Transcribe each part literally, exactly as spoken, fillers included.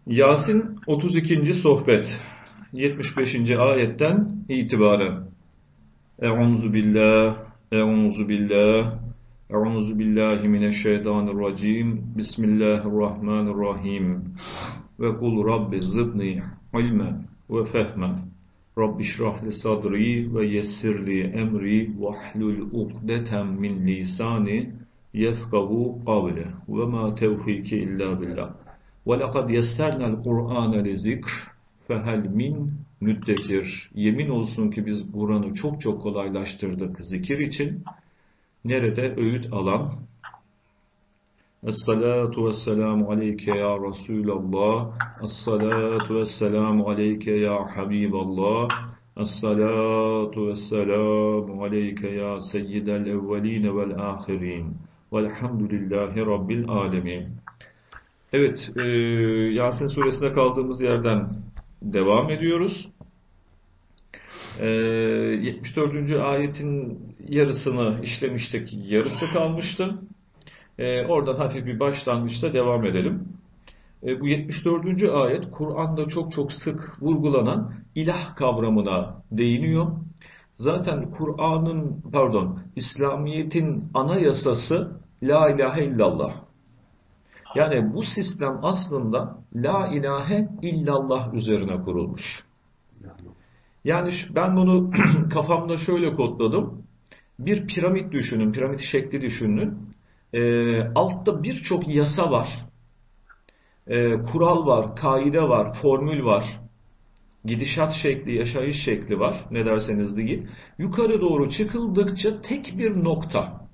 Yasin otuz ikinci sohbet yetmiş beşinci ayetten itibaren Euzu billah Euzu billah Euzu billahi mineşşeytanirracim Bismillahirrahmanirrahim ve kul rabbi zidni ilmen ve fehmen Rabbi şrahli sadri ve yessirli emri vahlul ukdeten min lisani yefkahu kavle ve ma tevfiki illa billah ve lekad yessernel Kur'ane lizikr fehel min müddekir. Yemin olsun ki biz Kur'an'ı çok çok kolaylaştırdık zikir için. Nerede? Öğüt alan. Es-salatu vesselamu aleyke ya Resulallah. Es-salatu vesselamu aleyke ya Habiballah. Es-salatu vesselamu aleyke ya seyyidel evveline vel ahirin. Velhamdülillahi Rabbil alemin. Evet, e, Yasin suresine kaldığımız yerden devam ediyoruz. E, yetmiş dördüncü ayetin yarısını işlemiştik, yarısı kalmıştı. E, oradan hafif bir başlangıçta devam edelim. E, bu yetmiş dördüncü ayet Kur'an'da çok çok sık vurgulanan ilah kavramına değiniyor. Zaten Kur'an'ın, pardon, İslamiyet'in anayasası La ilahe illallah. Yani bu sistem aslında La ilahe illallah üzerine kurulmuş. Yani ben bunu kafamda şöyle kodladım. Bir piramit düşünün, piramit şekli düşünün. E, altta birçok yasa var. E, kural var, kaide var, formül var. Gidişat şekli, yaşayış şekli var. Ne derseniz deyin. Yukarı doğru çıkıldıkça tek bir nokta.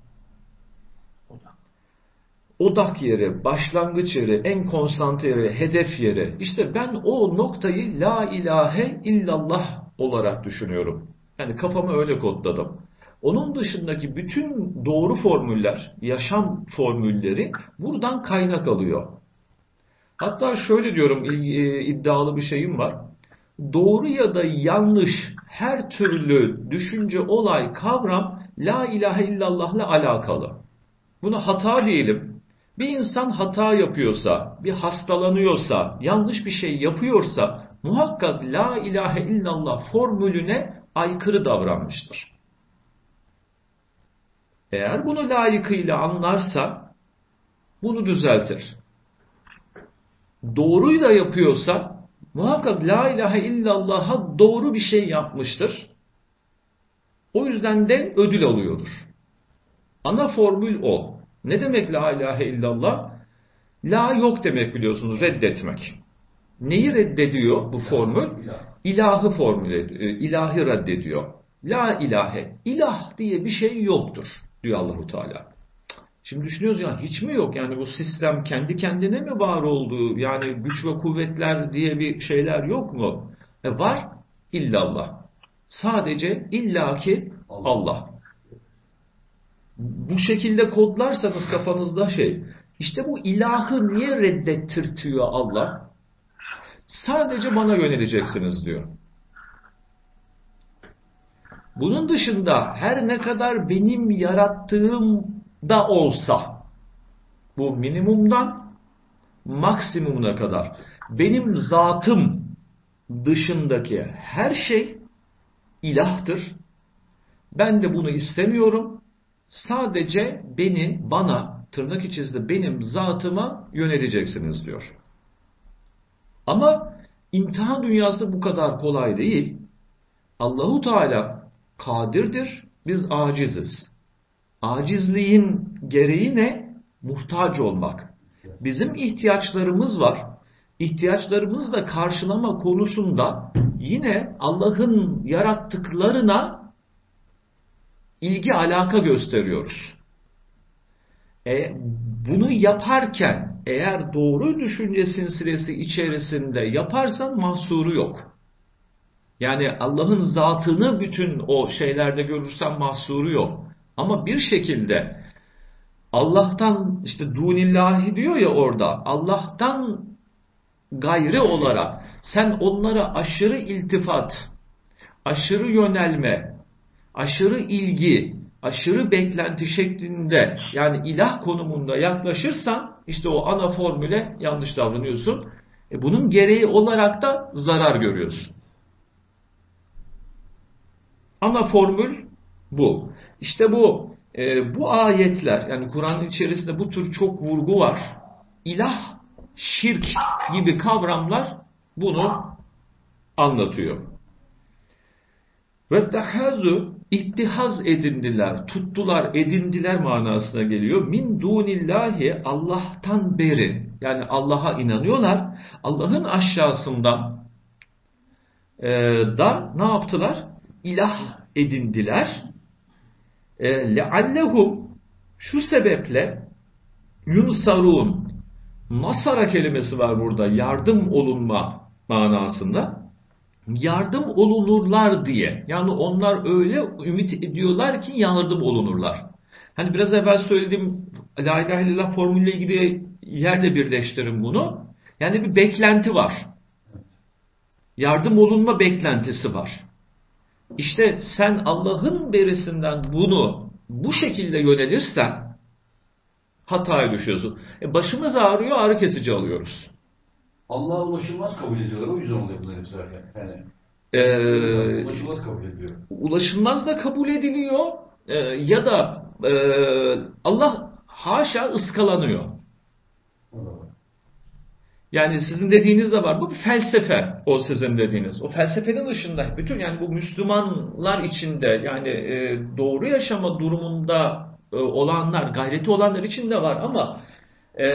Odak yeri, başlangıç yeri, en konsantre yeri, hedef yeri. İşte ben o noktayı La ilahe illallah olarak düşünüyorum. Yani kafamı öyle kodladım. Onun dışındaki bütün doğru formüller, yaşam formülleri buradan kaynak alıyor. Hatta şöyle diyorum, iddialı bir şeyim var. Doğru ya da yanlış her türlü düşünce, olay, kavram La ilahe illallah'la alakalı. Buna hata diyelim. Bir insan hata yapıyorsa, bir hastalanıyorsa, yanlış bir şey yapıyorsa muhakkak La ilahe illallah formülüne aykırı davranmıştır. Eğer bunu layıkıyla anlarsa bunu düzeltir. Doğruyu da yapıyorsa muhakkak La ilahe illallah'a doğru bir şey yapmıştır. O yüzden de ödül alıyordur. Ana formül o. Ne demek La ilahe illallah? La yok demek, biliyorsunuz, reddetmek. Neyi reddediyor bu formül? İlahı formül ediyor, ilahı reddediyor. La ilahe, ilah diye bir şey yoktur diyor Allahu Teala. Şimdi düşünüyoruz ya, hiç mi yok? Yani bu sistem kendi kendine mi var oldu? Yani güç ve kuvvetler diye bir şeyler yok mu? E var, illallah. Sadece illaki Allah. Allah. Bu şekilde kodlarsanız kafanızda şey, işte bu ilahı niye reddettirtiyor Allah? Sadece bana yöneleceksiniz diyor. Bunun dışında her ne kadar benim yarattığım da olsa, bu minimumdan maksimumuna kadar benim zatım dışındaki her şey ilahtır. Ben de bunu istemiyorum. Sadece beni, bana, tırnak içinde benim zatıma yöneleceksiniz diyor. Ama imtihan dünyası bu kadar kolay değil. Allahu Teala kadirdir, biz aciziz. Acizliğin gereği ne? Muhtaç olmak. Bizim ihtiyaçlarımız var. İhtiyaçlarımızı da karşılama konusunda yine Allah'ın yarattıklarına ilgi alaka gösteriyoruz. E, bunu yaparken eğer doğru düşünce silsilesi içerisinde yaparsan mahsuru yok. Yani Allah'ın zatını bütün o şeylerde görürsen mahsuru yok. Ama bir şekilde Allah'tan, işte dunillahi diyor ya orada, Allah'tan gayri olarak sen onlara aşırı iltifat, aşırı yönelme, aşırı ilgi, aşırı beklenti şeklinde, yani ilah konumunda yaklaşırsan işte o ana formüle yanlış davranıyorsun. E bunun gereği olarak da zarar görüyorsun. Ana formül bu. İşte bu e, bu ayetler, yani Kur'an'ın içerisinde bu tür çok vurgu var. İlah, şirk gibi kavramlar bunu anlatıyor. Ve tahazu, ittihaz edindiler, tuttular, edindiler manasına geliyor. Min dunillahi, Allah'tan beri, yani Allah'a inanıyorlar. Allah'ın aşağısından e, da ne yaptılar? İlah edindiler. E, leallehum, şu sebeple yunsarun, nasara kelimesi var burada, yardım olunma manasında. Yardım olunurlar diye. Yani onlar öyle ümit ediyorlar ki yardım olunurlar. Hani biraz evvel söylediğim La ilahe illallah formülüyle ilgili yerle birleştirin bunu. Yani bir beklenti var. Yardım olunma beklentisi var. İşte sen Allah'ın berisinden bunu bu şekilde yönelirsen hataya düşüyorsun. E başımız ağrıyor, ağrı kesici alıyoruz. Allah'a ulaşılmaz kabul ediyorlar. O yüzden oluyor bunlar hep zaten. Yani, ee, ulaşılmaz kabul ediliyor. Ulaşılmaz da kabul ediliyor. Ee, ya da e, Allah haşa ıskalanıyor. Yani sizin dediğiniz de var. Bu bir felsefe, o sizin dediğiniz. O felsefenin dışında bütün, yani bu Müslümanlar içinde, yani e, doğru yaşama durumunda e, olanlar, gayreti olanlar için de var ama e,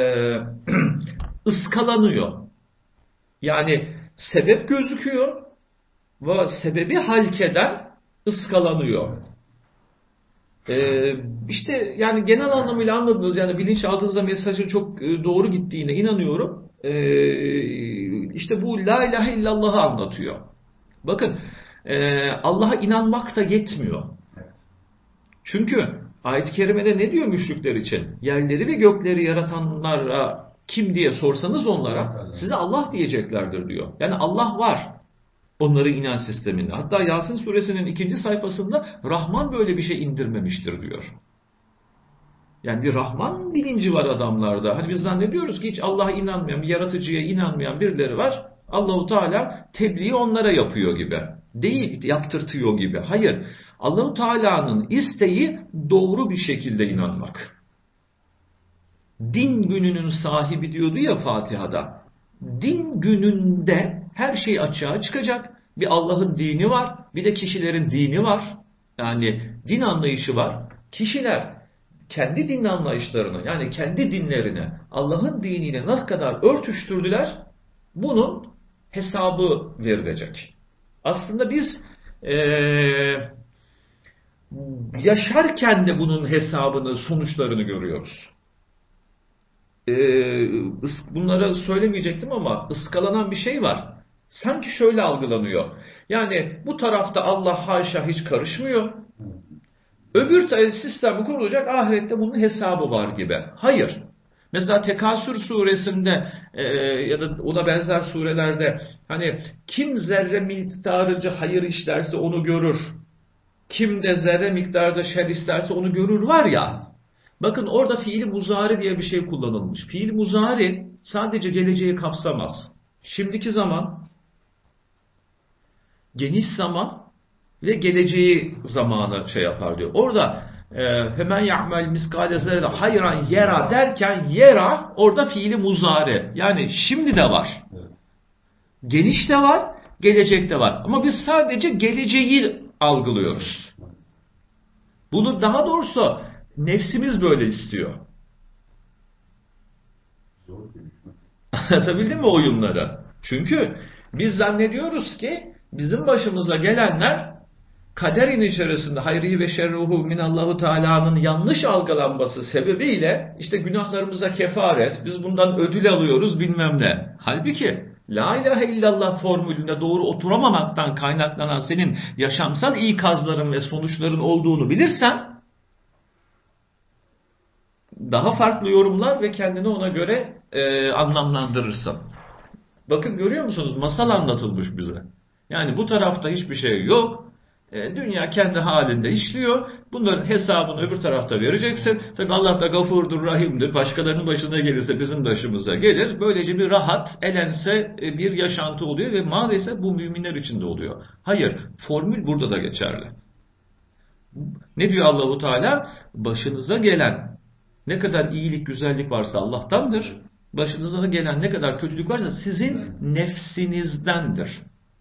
ıskalanıyor. Yani sebep gözüküyor ve sebebi halkeden ıskalanıyor. Ee, işte yani genel anlamıyla anladınız, yani bilinçaltınıza mesajın çok doğru gittiğine inanıyorum. Ee, işte bu La ilahe illallah'ı anlatıyor. Bakın e, Allah'a inanmak da yetmiyor. Çünkü ayet-i kerimede ne diyor müşrikler için? Yerleri ve gökleri yaratanlara kim diye sorsanız onlara, size Allah diyeceklerdir diyor. Yani Allah var onların inanç sisteminde. Hatta Yasin suresinin ikinci sayfasında Rahman böyle bir şey indirmemiştir diyor. Yani bir Rahman bilinci var adamlarda. Hani biz zannediyoruz ki hiç Allah'a inanmayan, bir yaratıcıya inanmayan birileri var. Allahu Teala tebliği onlara yapıyor gibi. Değil, yaptırtıyor gibi. Hayır. Allahu Teala'nın isteği doğru bir şekilde inanmak. Din gününün sahibi diyordu ya Fatiha'da. Din gününde her şey açığa çıkacak. Bir Allah'ın dini var, bir de kişilerin dini var. Yani din anlayışı var. Kişiler kendi din anlayışlarını, yani kendi dinlerini Allah'ın diniyle ne kadar örtüştürdüler, bunun hesabı verilecek. Aslında biz ee, yaşarken de bunun hesabını, sonuçlarını görüyoruz. Bunlara söylemeyecektim ama ıskalanan bir şey var. Sanki şöyle algılanıyor. Yani bu tarafta Allah haşa hiç karışmıyor. Öbür sistem kurulacak, ahirette bunun hesabı var gibi. Hayır. Mesela Tekasür suresinde e, ya da ona benzer surelerde hani kim zerre miktarınca hayır işlerse onu görür. Kim de zerre miktarda şer isterse onu görür var ya. Bakın orada fiili muzari diye bir şey kullanılmış. Fiil muzari sadece geleceği kapsamaz. Şimdiki zaman, geniş zaman ve geleceği zamanı şey yapar diyor. Orada femen ya'mel miskale zerre hayran yera derken yera orada fiili muzari. Yani şimdi de var. Geniş de var, gelecek de var. Ama biz sadece geleceği algılıyoruz. Bunu daha doğrusu nefsimiz böyle istiyor. Anlatabildim mi oyunları? Çünkü biz zannediyoruz ki bizim başımıza gelenler kaderin içerisinde hayri ve şerruhu minallahu Teala'nın yanlış algılanması sebebiyle işte günahlarımıza kefaret, biz bundan ödül alıyoruz bilmem ne. Halbuki La ilahe illallah formülünde doğru oturamamaktan kaynaklanan senin yaşamsal ikazların ve sonuçların olduğunu bilirsen daha farklı yorumlar ve kendini ona göre e, anlamlandırırsın. Bakın görüyor musunuz? Masal anlatılmış bize. Yani bu tarafta hiçbir şey yok. E, dünya kendi halinde işliyor. Bunların hesabını öbür tarafta vereceksin. Tabi Allah da gafurdur, rahimdir. Başkalarının başına gelirse bizim başımıza gelir. Böylece bir rahat, elense bir yaşantı oluyor ve maalesef bu müminler için de oluyor. Hayır, formül burada da geçerli. Ne diyor Allahu Teala? Başınıza gelen ne kadar iyilik, güzellik varsa Allah'tandır. Başınıza gelen ne kadar kötülük varsa sizin nefsinizdendir.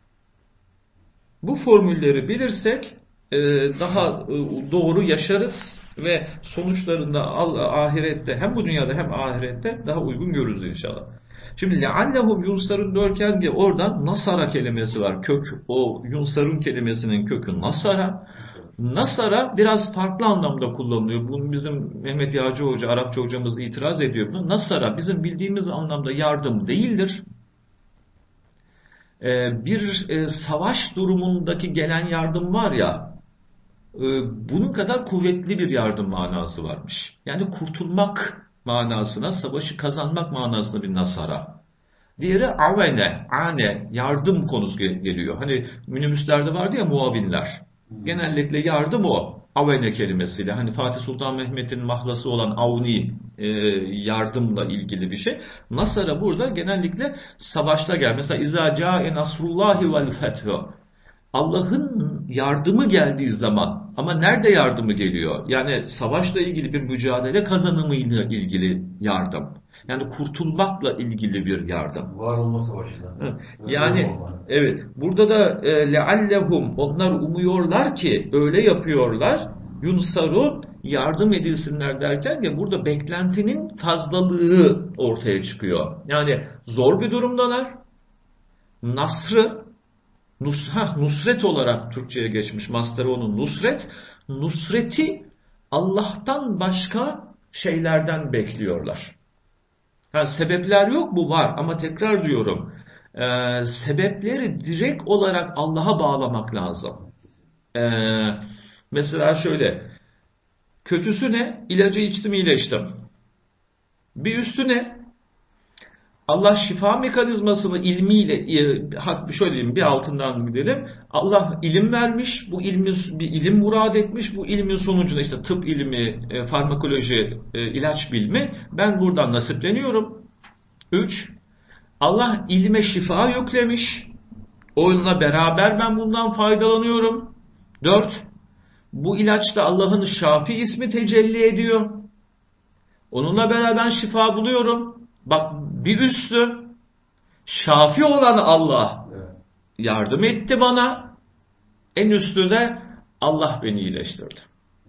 Bu formülleri bilirsek daha doğru yaşarız ve sonuçlarında ahirette, hem bu dünyada hem ahirette daha uygun görürüz inşallah. Şimdi leallehum yunsarun derken de oradan nasara kelimesi var. Kök, o yunsarun kelimesinin kökü nasara. Nasara biraz farklı anlamda kullanılıyor. Bunu bizim Mehmet Yağcı Hoca, Arapça hocamız itiraz ediyor buna. Nasara bizim bildiğimiz anlamda yardım değildir. Bir savaş durumundaki gelen yardım var ya, bunun kadar kuvvetli bir yardım manası varmış. Yani kurtulmak manasına, savaşı kazanmak manasında bir nasara. Diğeri avene, ane, yardım konusu geliyor. Hani minibüslerde vardı ya muavinler. Genellikle yardım o. Avene kelimesiyle. Hani Fatih Sultan Mehmet'in mahlası olan avni e, yardımla ilgili bir şey. Nasara burada genellikle savaşta gel. Mesela İzâ câe nasrullâhi vel fethu. Allah'ın yardımı geldiği zaman, ama nerede yardımı geliyor? Yani savaşla ilgili bir mücadele kazanımıyla ilgili yardım. Yani kurtulmakla ilgili bir yardım. Var olma savaşından. Yani evet, burada da e, leallehum, onlar umuyorlar ki, öyle yapıyorlar, yunsarun, yardım edilsinler derken ya burada beklentinin fazlalığı ortaya çıkıyor. Yani zor bir durumdalar. Nasrı Nusha, nusret olarak Türkçe'ye geçmiş. Mastarı onun nusret. Nusreti Allah'tan başka şeylerden bekliyorlar. Yani sebepler yok mu? Var. Ama tekrar diyorum. E, sebepleri direkt olarak Allah'a bağlamak lazım. E, mesela şöyle. Kötüsü ne? İlacı içtim, iyileştim. Bir üstü ne? Allah şifa mekanizmasını ilmiyle, şöyle diyeyim, bir altından gidelim. Allah ilim vermiş, bu ilmi bir ilim murad etmiş, bu ilmin sonucunda işte tıp ilmi, farmakoloji, ilaç bilimi, ben buradan nasipleniyorum. Üç, Allah ilme şifa yüklemiş, onunla beraber ben bundan faydalanıyorum. Dört, bu ilaçta Allah'ın Şafi ismi tecelli ediyor. Onunla beraber şifa buluyorum. Bak, bir üstü Şafi olan Allah yardım etti bana. En üstü de Allah beni iyileştirdi.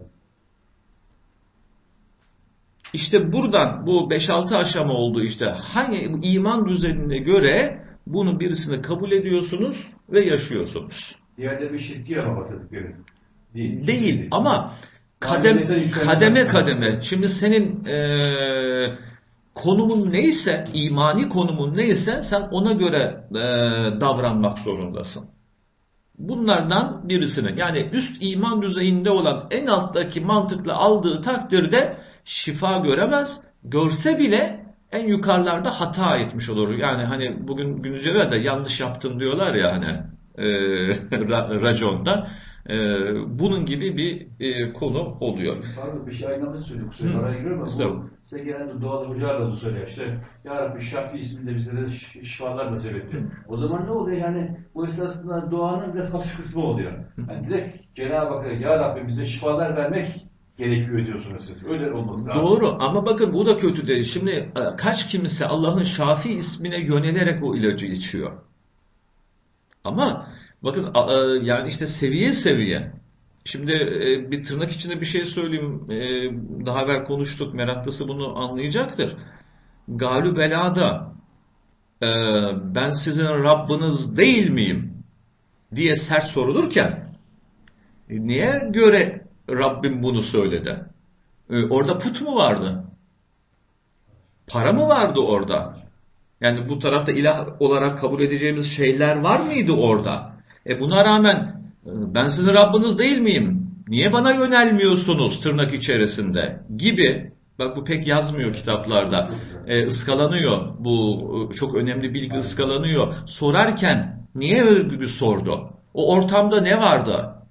İşte buradan bu beş altı aşama oldu işte. Hangi iman düzenine göre bunu birisini kabul ediyorsunuz ve yaşıyorsunuz. Diğerde bir şirki ama bahsettikleriniz. Değil. Değil ama kadem, kademe kademe. Şimdi senin eee konumun neyse, imani konumun neyse sen ona göre e, davranmak zorundasın. Bunlardan birisini, yani üst iman düzeyinde olan en alttaki mantıkla aldığı takdirde şifa göremez. Görse bile en yukarılarda hata etmiş olur. Yani hani bugün günümüzde de yanlış yaptın diyorlar ya hani e, raconda. Ee, bunun gibi bir e, konu oluyor. Pardon, bir şey aynı söylüyor. Kusura bakma giriyorum ama bu sen genelde doğal hocalarla da söylüyor işte. Ya Rabbi Şafi isminde bize de şifalar nasip et diyor. O zaman ne oluyor yani bu esasında duanın bir farklı kısmı oluyor. Yani direkt Cenab-ı Hakk'a Ya Rabbi bize şifalar vermek gerekiyor diyorsunuz siz. Öyle olması lazım. Doğru ama bakın bu da kötü değil. Şimdi kaç kimse Allah'ın Şafi ismine yönelerek o ilacı içiyor. Ama bakın yani işte seviye seviye. Şimdi bir tırnak içinde bir şey söyleyeyim. Daha evvel konuştuk. Meraklısı bunu anlayacaktır. Galü belada ben sizin Rabbiniz değil miyim diye sert sorulurken niye göre Rabbim bunu söyledi? Orada put mu vardı? Para mı vardı orada? Yani bu tarafta ilah olarak kabul edeceğimiz şeyler var mıydı orada? E buna rağmen ben sizin Rabbiniz değil miyim? Niye bana yönelmiyorsunuz tırnak içerisinde gibi. Bak bu pek yazmıyor kitaplarda. E, ıskalanıyor. Bu çok önemli bilgi ıskalanıyor. Sorarken niye örgülü sordu? O ortamda ne vardı?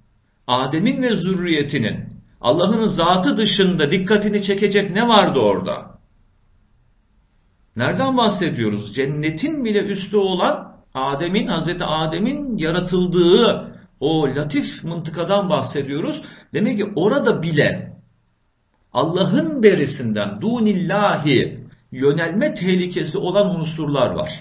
Adem'in ve zürriyetinin, Allah'ın zatı dışında dikkatini çekecek ne vardı orada? Nereden bahsediyoruz? Cennetin bile üstü olan Adem'in, Hazreti Adem'in yaratıldığı o latif mıntıkadan bahsediyoruz. Demek ki orada bile Allah'ın berisinden dunillahi yönelme tehlikesi olan unsurlar var.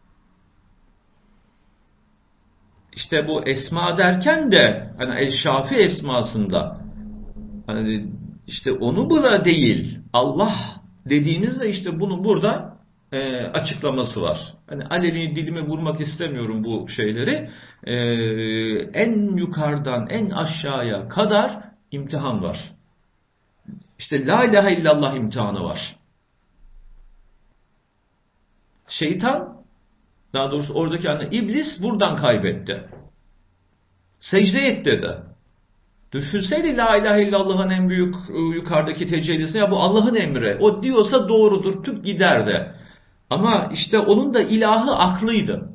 İşte bu esma derken de hani El-Şafi esmasında hani işte onu bula değil Allah dediğimizde işte bunun burada e, açıklaması var. Hani aleni dilime vurmak istemiyorum bu şeyleri. E, en yukarıdan en aşağıya kadar imtihan var. İşte la ilahe illallah imtihanı var. Şeytan, daha doğrusu oradaki hani iblis buradan kaybetti. Secde et dedi. Düşünseydi la ilahe illallah'ın en büyük yukarıdaki tecellisi, ya bu Allah'ın emri. O diyorsa doğrudur, tüp giderdi. Ama işte onun da ilahı aklıydı.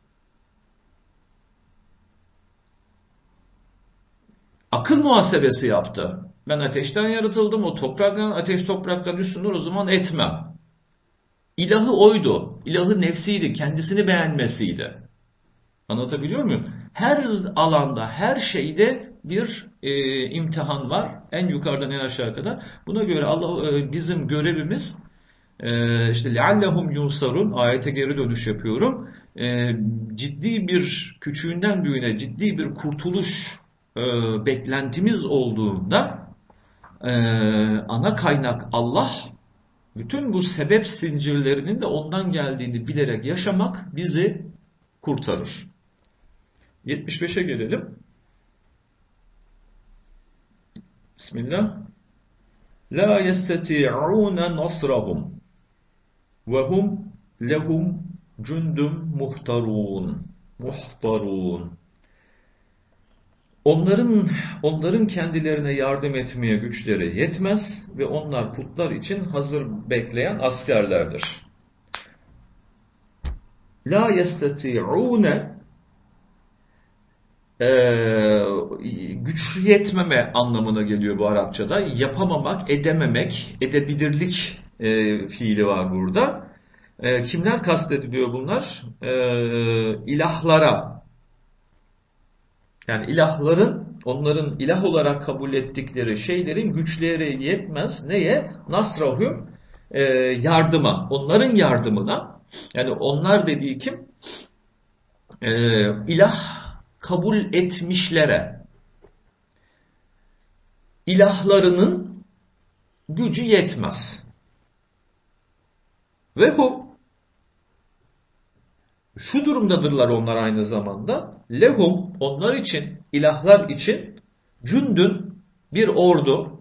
Akıl muhasebesi yaptı. Ben ateşten yaratıldım, o topraktan, ateş topraktan üstündür, o zaman etmem. İlahı oydu. İlahı nefsiydi. Kendisini beğenmesiydi. Anlatabiliyor muyum? Her alanda, her şeyde bir e, imtihan var. En yukarıdan en aşağı kadar. Buna göre Allah e, bizim görevimiz e, işte leallehum yunsarun, ayete geri dönüş yapıyorum. E, ciddi bir, küçüğünden büyüğüne ciddi bir kurtuluş e, beklentimiz olduğunda e, ana kaynak Allah. Bütün bu sebep zincirlerinin de ondan geldiğini bilerek yaşamak bizi kurtarır. yetmiş beşe gelelim. Bismillah. La yesteti'ûne nasrahum ve hum lehum cundum muhtarun. Muhtarun. Onların onların kendilerine yardım etmeye güçleri yetmez ve onlar putlar için hazır bekleyen askerlerdir. La yestati'une ee, güç yetmeme anlamına geliyor bu Arapçada. Yapamamak, edememek, edebilirlik e, fiili var burada. E, kimler kastediliyor bunlar? E, ilahlara. Yani ilahların, onların ilah olarak kabul ettikleri şeylerin güçleri yetmez. Neye? Nasrahum, e, yardıma. Onların yardımına. Yani onlar dediği kim? E, ilah kabul etmişlere. İlahlarının gücü yetmez. Ve hum, şu durumdadırlar onlar aynı zamanda. Lehum, onlar için, ilahlar için cündün, bir ordu.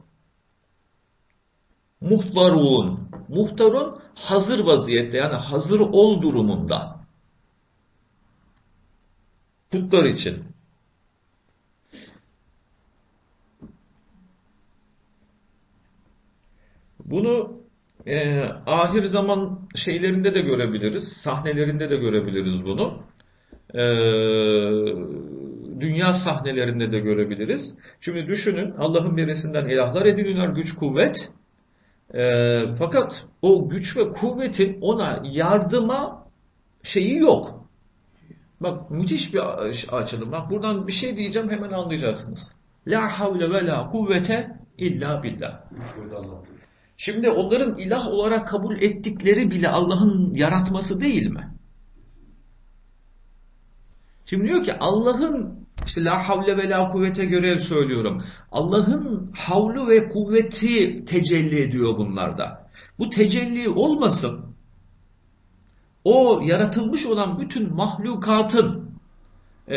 Muhtarun, muhtarun hazır vaziyette, yani hazır ol durumunda. Putlar için. Bunu e, ahir zaman şeylerinde de görebiliriz, sahnelerinde de görebiliriz bunu. E, dünya sahnelerinde de görebiliriz. Şimdi düşünün, Allah'ın birisinden ilahlar ediniyorlar, güç kuvvet. E, fakat o güç ve kuvvetin ona yardıma şeyi yok. Bak müthiş bir açılım. Bak buradan bir şey diyeceğim, hemen anlayacaksınız. La havle ve la kuvvete illa billah. Şimdi onların ilah olarak kabul ettikleri bile Allah'ın yaratması değil mi? Şimdi diyor ki Allah'ın işte la havle ve la kuvvete göre söylüyorum. Allah'ın havlu ve kuvveti tecelli ediyor bunlarda. Bu tecelli olmasın. O yaratılmış olan bütün mahlukatın e,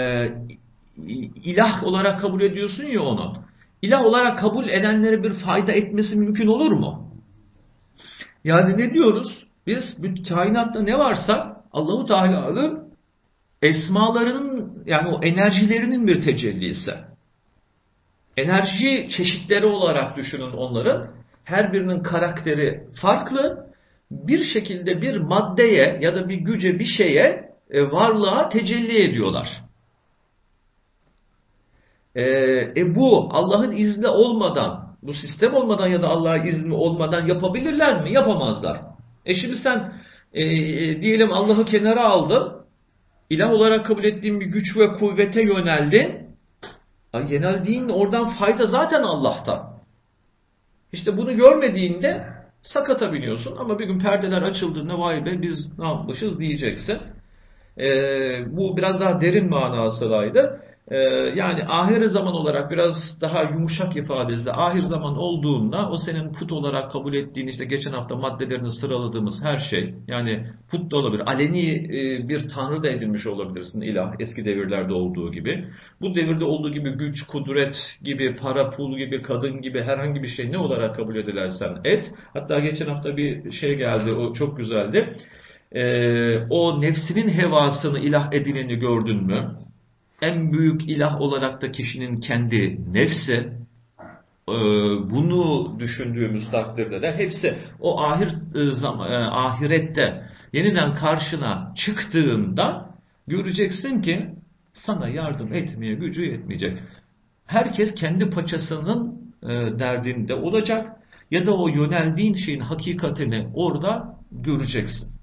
ilah olarak kabul ediyorsun ya onu. İlah olarak kabul edenlere bir fayda etmesi mümkün olur mu? Yani ne diyoruz? Biz kainatta ne varsa Allahu Teala'nın esmalarının, yani o enerjilerinin bir tecellisi. Enerji çeşitleri olarak düşünün onların. Her birinin karakteri farklı. Bir şekilde bir maddeye ya da bir güce, bir şeye, varlığa tecelli ediyorlar. E, e bu Allah'ın izni olmadan, bu sistem olmadan ya da Allah'ın izni olmadan yapabilirler mi? Yapamazlar. E şimdi sen e, e, diyelim Allah'ı kenara aldın, ilah olarak kabul ettiğin bir güç ve kuvvete yöneldin. Yöneldiğin oradan fayda zaten Allah'tan. İşte bunu görmediğinde sakata biniyorsun ama bir gün perdeler açıldığında vay be biz ne yapmışız diyeceksin. Ee, bu biraz daha derin manasındaydı. Ee, yani ahir zaman olarak biraz daha yumuşak ifadesiyle ahir zaman olduğunda o senin put olarak kabul ettiğin işte geçen hafta maddelerini sıraladığımız her şey yani put da olabilir. Aleni e, bir tanrı da edinmiş olabilirsin ilah eski devirlerde olduğu gibi. Bu devirde olduğu gibi güç, kudret gibi, para, pul gibi, kadın gibi herhangi bir şey ne olarak kabul edilersen et. Hatta geçen hafta bir şey geldi o çok güzeldi. Ee, o nefsinin hevasını ilah edineni gördün mü? En büyük ilah olarak da kişinin kendi nefsi. Ee, bunu düşündüğümüz takdirde de hepsi o ahir zaman, ahirette yeniden karşına çıktığında göreceksin ki sana yardım etmeye gücü yetmeyecek. Herkes kendi paçasının e, derdinde olacak ya da o yöneldiğin şeyin hakikatini orada göreceksin.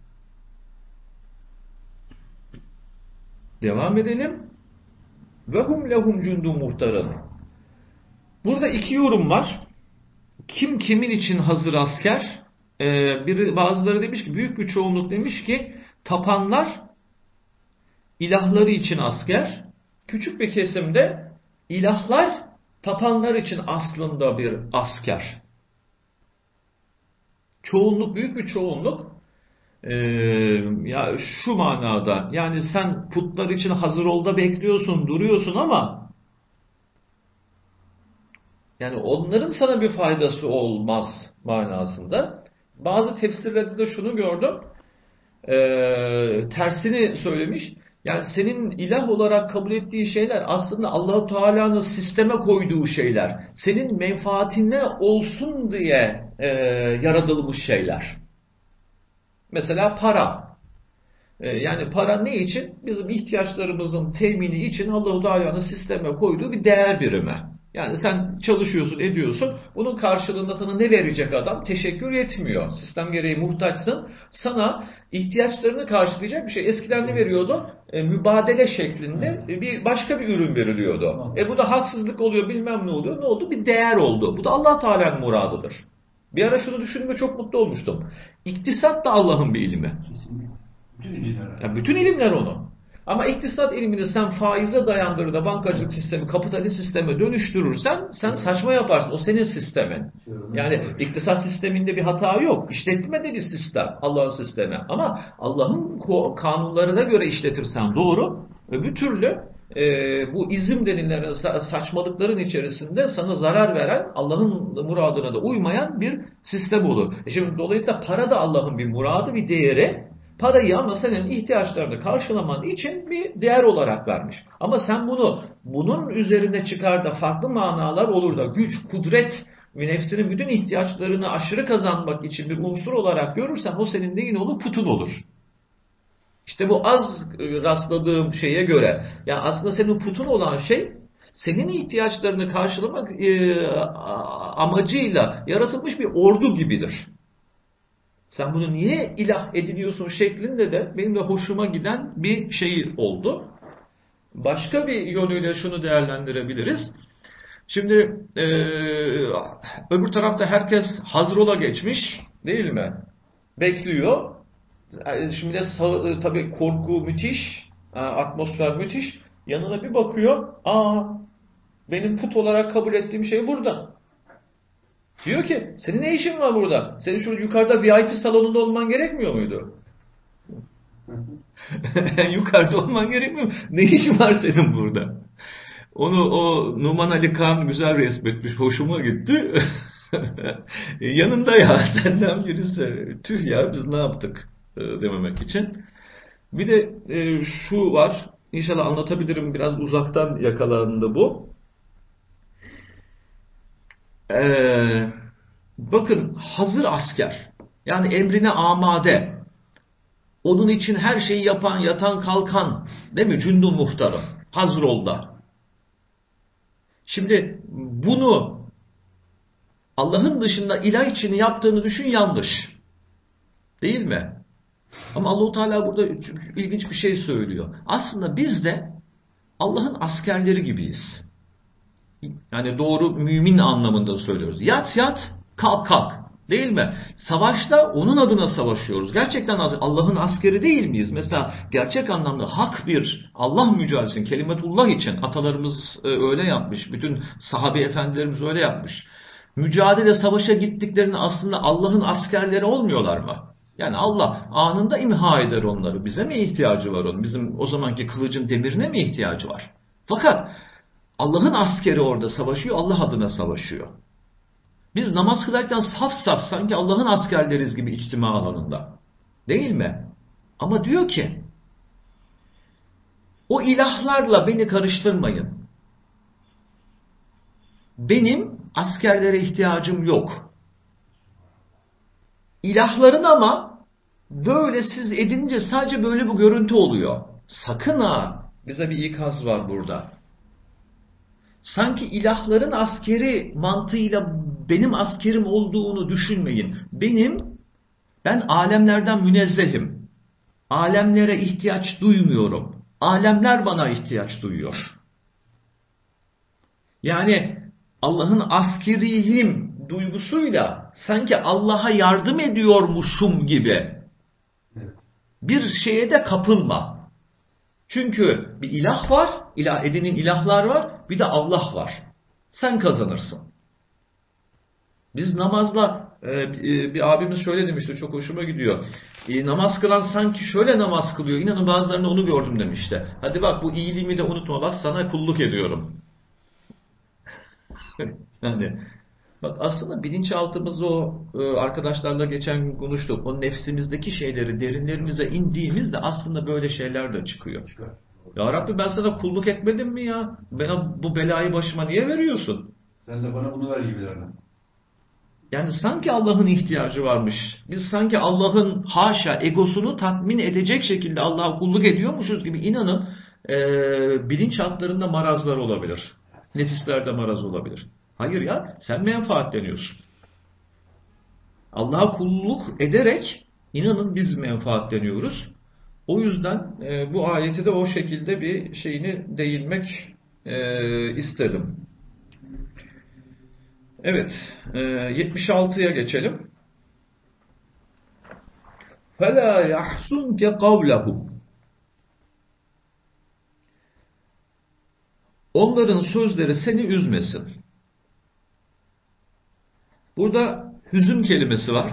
Devam edelim. Ve hum lehum cundun muhtarın. Burada iki yorum var. Kim kimin için hazır asker? Ee, biri, bazıları demiş ki büyük bir çoğunluk demiş ki tapanlar ilahları için asker. Küçük bir kesimde ilahlar tapanlar için aslında bir asker. Çoğunluk büyük bir çoğunluk. Ee, ya şu manada yani sen putlar için hazır ol da bekliyorsun duruyorsun ama yani onların sana bir faydası olmaz manasında. Bazı tefsirlerde de şunu gördüm ee, tersini söylemiş yani senin ilah olarak kabul ettiği şeyler aslında Allah-u Teala'nın sisteme koyduğu şeyler senin menfaatine olsun diye e, yaratılmış şeyler. Mesela para. Yani para ne için? Bizim ihtiyaçlarımızın temini için Allah-u Teala'nın sisteme koyduğu bir değer birimi. Yani sen çalışıyorsun, ediyorsun. Bunun karşılığında sana ne verecek adam? Teşekkür etmiyor. Sistem gereği muhtaçsın. Sana ihtiyaçlarını karşılayacak bir şey. Eskiden ne veriyordu? E, mübadele şeklinde bir başka bir ürün veriliyordu. E bu da haksızlık oluyor, bilmem ne oluyor. Ne oldu? Bir değer oldu. Bu da Allah-u Teala'nın muradıdır. Bir ara şunu düşündüğümde çok mutlu olmuştum. İktisat da Allah'ın bir ilmi. Bütün ilimler. Yani bütün ilimler onun. Ama iktisat ilmini sen faize dayandırır da bankacılık sistemi, kapitalist sisteme dönüştürürsen sen saçma yaparsın. O senin sistemin. Yani iktisat sisteminde bir hata yok. İşletme de bir sistem. Allah'ın sistemi. Ama Allah'ın kanunlarına göre işletirsen doğru. Öbür türlü e, bu izim denilen saçmalıkların içerisinde sana zarar veren, Allah'ın muradına da uymayan bir sistem olur. E şimdi dolayısıyla para da Allah'ın bir muradı, bir değeri. Parayı ama senin ihtiyaçlarını karşılaman için bir değer olarak vermiş. Ama sen bunu bunun üzerinde çıkar da farklı manalar olur da güç, kudret ve nefsinin bütün ihtiyaçlarını aşırı kazanmak için bir unsur olarak görürsen o senin neyin olur? Putun olur. İşte bu az rastladığım şeye göre yani aslında senin putun olan şey senin ihtiyaçlarını karşılamak e, amacıyla yaratılmış bir ordu gibidir. Sen bunu niye ilah ediniyorsun şeklinde de benim de hoşuma giden bir şey oldu. Başka bir yönüyle şunu değerlendirebiliriz. Şimdi e, öbür tarafta herkes hazır ola geçmiş değil mi? Bekliyor. Şimdi de tabii korku müthiş, atmosfer müthiş. Yanına bir bakıyor. Aa, benim put olarak kabul ettiğim şey burada. Diyor ki senin ne işin var burada? Senin şu yukarıda V I P salonunda olman gerekmiyor muydu? Yukarıda olman gerekmiyor mu? Ne işin var senin burada? Onu o Numan Ali Kağan güzel resmetmiş. Hoşuma gitti. Yanında ya senden birisi. Tüh ya biz ne yaptık dememek için. Bir de şu var. İnşallah anlatabilirim. Biraz uzaktan yakalandı bu. Ee, bakın hazır asker yani emrine amade onun için her şeyi yapan yatan kalkan değil mi cündün muhtarı hazır ol da Şimdi bunu Allah'ın dışında ilah için yaptığını düşün, yanlış. Değil mi? Ama Allah-u Teala burada ilginç bir şey söylüyor. Aslında biz de Allah'ın askerleri gibiyiz. Yani doğru mümin anlamında söylüyoruz. Yat yat, kalk kalk. Değil mi? Savaşta onun adına savaşıyoruz. Gerçekten Allah'ın askeri değil miyiz? Mesela gerçek anlamda hak bir Allah mücadelesi, kelimetullah için atalarımız öyle yapmış. Bütün sahabe efendilerimiz öyle yapmış. Mücadele, savaşa gittiklerinde aslında Allah'ın askerleri olmuyorlar mı? Yani Allah anında imha eder onları. Bize mi ihtiyacı var onun? Bizim o zamanki kılıcın demirine mi ihtiyacı var? Fakat Allah'ın askeri orada savaşıyor, Allah adına savaşıyor. Biz namaz kılarken saf saf sanki Allah'ın askerleriz gibi içtima alanında. Değil mi? Ama diyor ki, o ilahlarla beni karıştırmayın. Benim askerlere ihtiyacım yok. İlahların ama böyle siz edince sadece böyle bir görüntü oluyor. Sakın ha, bize bir ikaz var burada. Sanki ilahların askeri mantığıyla benim askerim olduğunu düşünmeyin. Benim, ben alemlerden münezzehim. Alemlere ihtiyaç duymuyorum. Alemler bana ihtiyaç duyuyor. Yani Allah'ın askeriyim duygusuyla sanki Allah'a yardım ediyormuşum gibi bir şeye de kapılma. Çünkü bir ilah var, ilah edinin ilahlar var, bir de Allah var. Sen kazanırsın. Biz namazla, bir abimiz şöyle demişti, çok hoşuma gidiyor. E, namaz kılan sanki şöyle namaz kılıyor, inanın bazılarında onu gördüm demişti. Hadi bak bu iyiliğimi de unutma, bak sana kulluk ediyorum. Yani bak aslında bilinçaltımız o, arkadaşlarla geçen gün konuştuk. O nefsimizdeki şeyleri derinlerimize indiğimizde aslında böyle şeyler de çıkıyor. Ya Rabbi ben sana kulluk etmedim mi ya? Bana bu belayı başıma niye veriyorsun? Sen de bana bunu ver gibilerine. Yani sanki Allah'ın ihtiyacı varmış. Biz sanki Allah'ın haşa egosunu tatmin edecek şekilde Allah'a kulluk ediyormuşuz gibi, inanın e, bilinçaltlarında marazlar olabilir. Nefislerde maraz olabilir. Hayır ya, sen menfaatleniyorsun. Allah'a kulluk ederek inanın biz menfaatleniyoruz. O yüzden e, bu ayeti de o şekilde bir şeyini değinmek e, istedim. Evet, e, yetmiş altıya geçelim. فَلَا يَحْسُنْكَ قَوْلَهُ Onların sözleri seni üzmesin. Burada hüzün kelimesi var.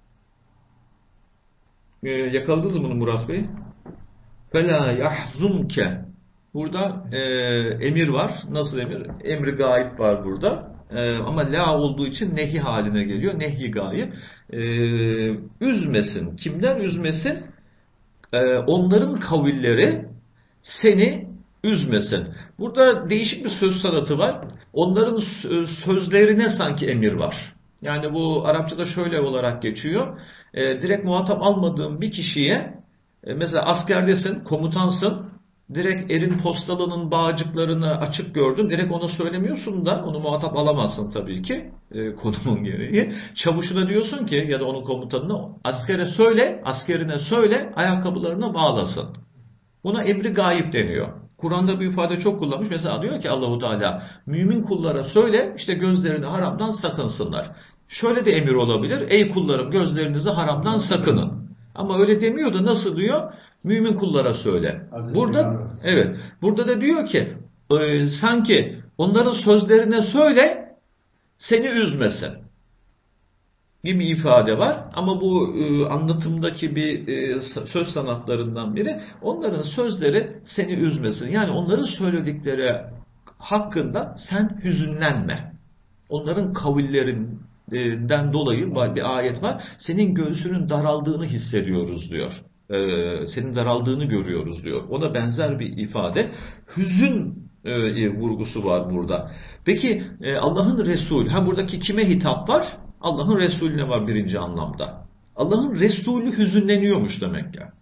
Ee, yakaladınız mı bunu Murat Bey? فَلَا يَحْزُنْكَ Burada e, emir var. Nasıl emir? Emri gayip var burada. E, ama la olduğu için nehi haline geliyor. Nehi gayip. E, üzmesin. Kimler üzmesin? E, onların kavilleri seni üzmesin. Burada değişik bir söz sanatı var. Onların sözlerine sanki emir var. Yani bu Arapçada şöyle olarak geçiyor. E, direkt muhatap almadığın bir kişiye, e, mesela askerdesin, komutansın. Direkt erin postalının bağcıklarını açık gördün. Direkt ona söylemiyorsun da onu muhatap alamazsın tabii ki. E, konumun gereği. Çavuşuna diyorsun ki ya da onun komutanına, askere söyle, askerine söyle, ayakkabılarına bağlasın. Buna emri gayip deniyor. Kur'an'da bir ifade çok kullanmış. Mesela diyor ki Allahu Teala, mümin kullara söyle işte gözlerini haramdan sakınsınlar. Şöyle de emir olabilir. Ey kullarım gözlerinizi haramdan sakının. Ama öyle demiyor da nasıl diyor? Mümin kullara söyle. Burada evet. Burada da diyor ki e, sanki onların sözlerine söyle seni üzmesin gibi bir ifade var. Ama bu e, anlatımdaki bir e, söz sanatlarından biri. Onların sözleri seni üzmesin. Yani onların söyledikleri hakkında sen hüzünlenme. Onların kavillerinden dolayı bir ayet var. Senin göğsünün daraldığını hissediyoruz diyor. Ee, senin daraldığını görüyoruz diyor. Ona benzer bir ifade. Hüzün e, vurgusu var burada. Peki e, Allah'ın Resulü, ha buradaki kime hitap var? Allah'ın Resulüne var birinci anlamda. Allah'ın Resulü hüzünleniyormuş demek ya.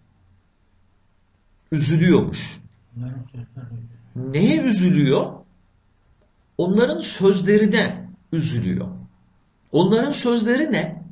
Üzülüyormuş. Neye üzülüyor? onların sözlerine üzülüyor. Onların sözleri ne?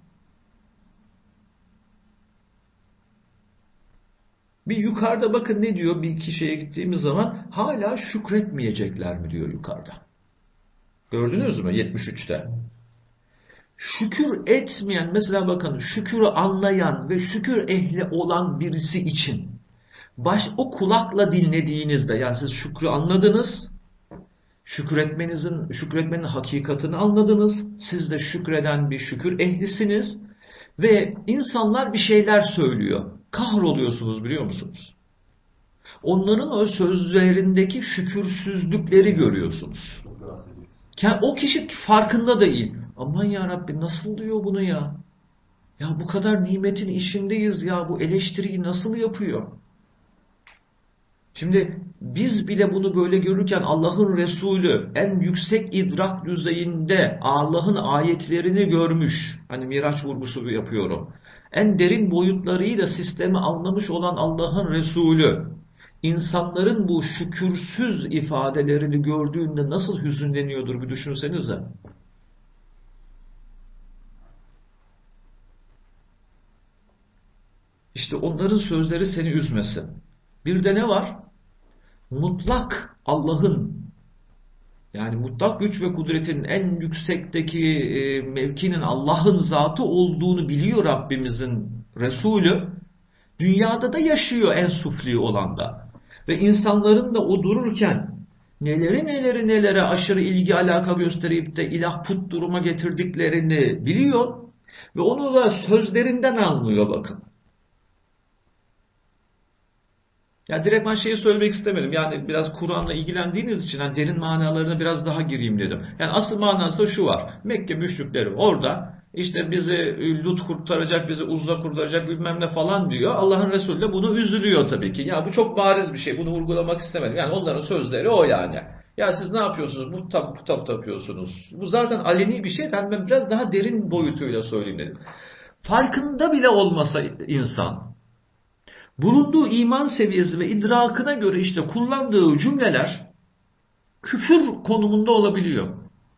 Bir yukarıda bakın ne diyor bir kişiye gittiğimiz zaman, hala şükretmeyecekler mi diyor yukarıda. Gördünüz mü yetmiş üçte? Şükür etmeyen, mesela bakın şükürü anlayan ve şükür ehli olan birisi için baş, o kulakla dinlediğinizde, yani siz şükrü anladınız, şükretmenizin, şükretmenin hakikatini anladınız, siz de şükreden bir şükür ehlisiniz ve insanlar bir şeyler söylüyor. Kahroluyorsunuz biliyor musunuz? Onların o sözlerindeki şükürsüzlükleri görüyorsunuz. O kişi farkında değil. Aman ya Rabbi nasıl diyor bunu ya? Ya bu kadar nimetin içindeyiz ya, bu eleştiriyi nasıl yapıyor? Şimdi biz bile bunu böyle görürken Allah'ın Resulü en yüksek idrak düzeyinde Allah'ın ayetlerini görmüş. Hani Miraç vurgusu yapıyorum. En derin boyutlarıyla sistemi anlamış olan Allah'ın Resulü insanların bu şükürsüz ifadelerini gördüğünde nasıl hüzünleniyordur bir düşünsenize. İşte onların sözleri seni üzmesin. Bir de ne var? Mutlak Allah'ın, yani mutlak güç ve kudretin en yüksekteki e, mevkinin Allah'ın zatı olduğunu biliyor Rabbimizin Resulü. Dünyada da yaşıyor en sufli olanda. Ve insanların da o dururken neleri neleri nelere aşırı ilgi alaka gösterip de ilah put duruma getirdiklerini biliyor. Ve onu da sözlerinden anlıyor bakın. Ya direkt ben şeyi söylemek istemedim. Yani biraz Kur'an'la ilgilendiğiniz için hani derin manalarına biraz daha gireyim dedim. Yani asıl manası şu var. Mekke müşrikleri orada işte bizi Lut kurtaracak, bizi Uzza kurtaracak bilmem ne falan diyor. Allah'ın Resulü de bunu üzülüyor tabii ki. Ya bu çok bariz bir şey. Bunu vurgulamak istemedim. Yani onların sözleri o yani. Ya siz ne yapıyorsunuz? Putap putap tapıyorsunuz. Bu zaten aleni bir şey. Ben biraz daha derin boyutuyla söyleyeyim dedim. Farkında bile olmasa insan, bulunduğu iman seviyesi ve idrakına göre işte kullandığı cümleler küfür konumunda olabiliyor.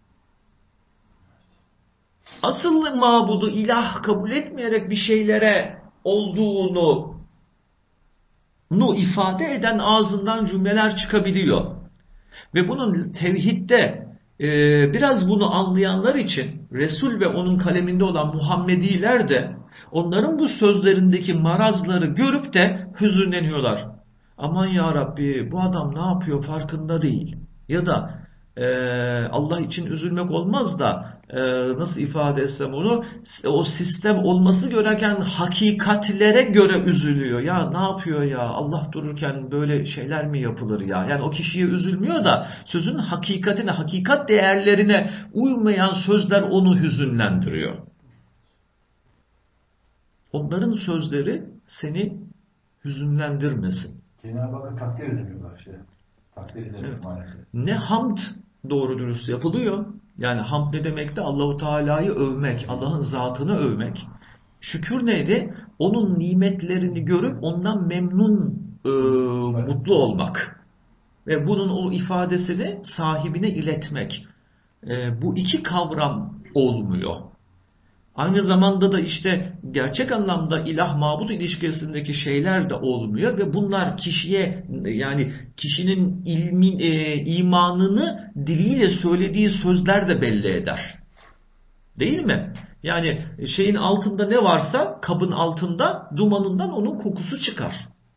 Asıl mabudu ilah kabul etmeyerek bir şeylere olduğunu nu ifade eden ağzından cümleler çıkabiliyor. Ve bunun tevhidde e, biraz bunu anlayanlar için Resul ve onun kaleminde olan Muhammediler de onların bu sözlerindeki marazları görüp de hüzünleniyorlar. Aman ya Rabbi bu adam ne yapıyor farkında değil. Ya da e, Allah için üzülmek olmaz da e, nasıl ifade etsem onu, o sistem olması gereken hakikatlere göre üzülüyor. Ya ne yapıyor ya, Allah dururken böyle şeyler mi yapılır ya? Yani o kişiye üzülmüyor da sözün hakikatine, hakikat değerlerine uymayan sözler onu hüzünlendiriyor. Onların sözleri seni hüzünlendirmesin. Cenab-ı Hakk'ı takdir edemiyorlar işte. Takdir edemiyor evet. Maalesef. Ne hamd doğru dürüst yapılıyor. Yani hamd ne demekti? Allahu Teala'yı övmek, Allah'ın zatını övmek. Şükür neydi? Onun nimetlerini görüp ondan memnun, e, evet. mutlu olmak. Ve bunun o ifadesini sahibine iletmek. E, bu iki kavram olmuyor. Aynı zamanda da işte gerçek anlamda ilah mabut ilişkisindeki şeyler de olmuyor ve bunlar kişiye, yani kişinin ilmin, e, imanını diliyle söylediği sözler de belli eder. Değil mi? Yani şeyin altında ne varsa kabın altında dumanından onun kokusu çıkar.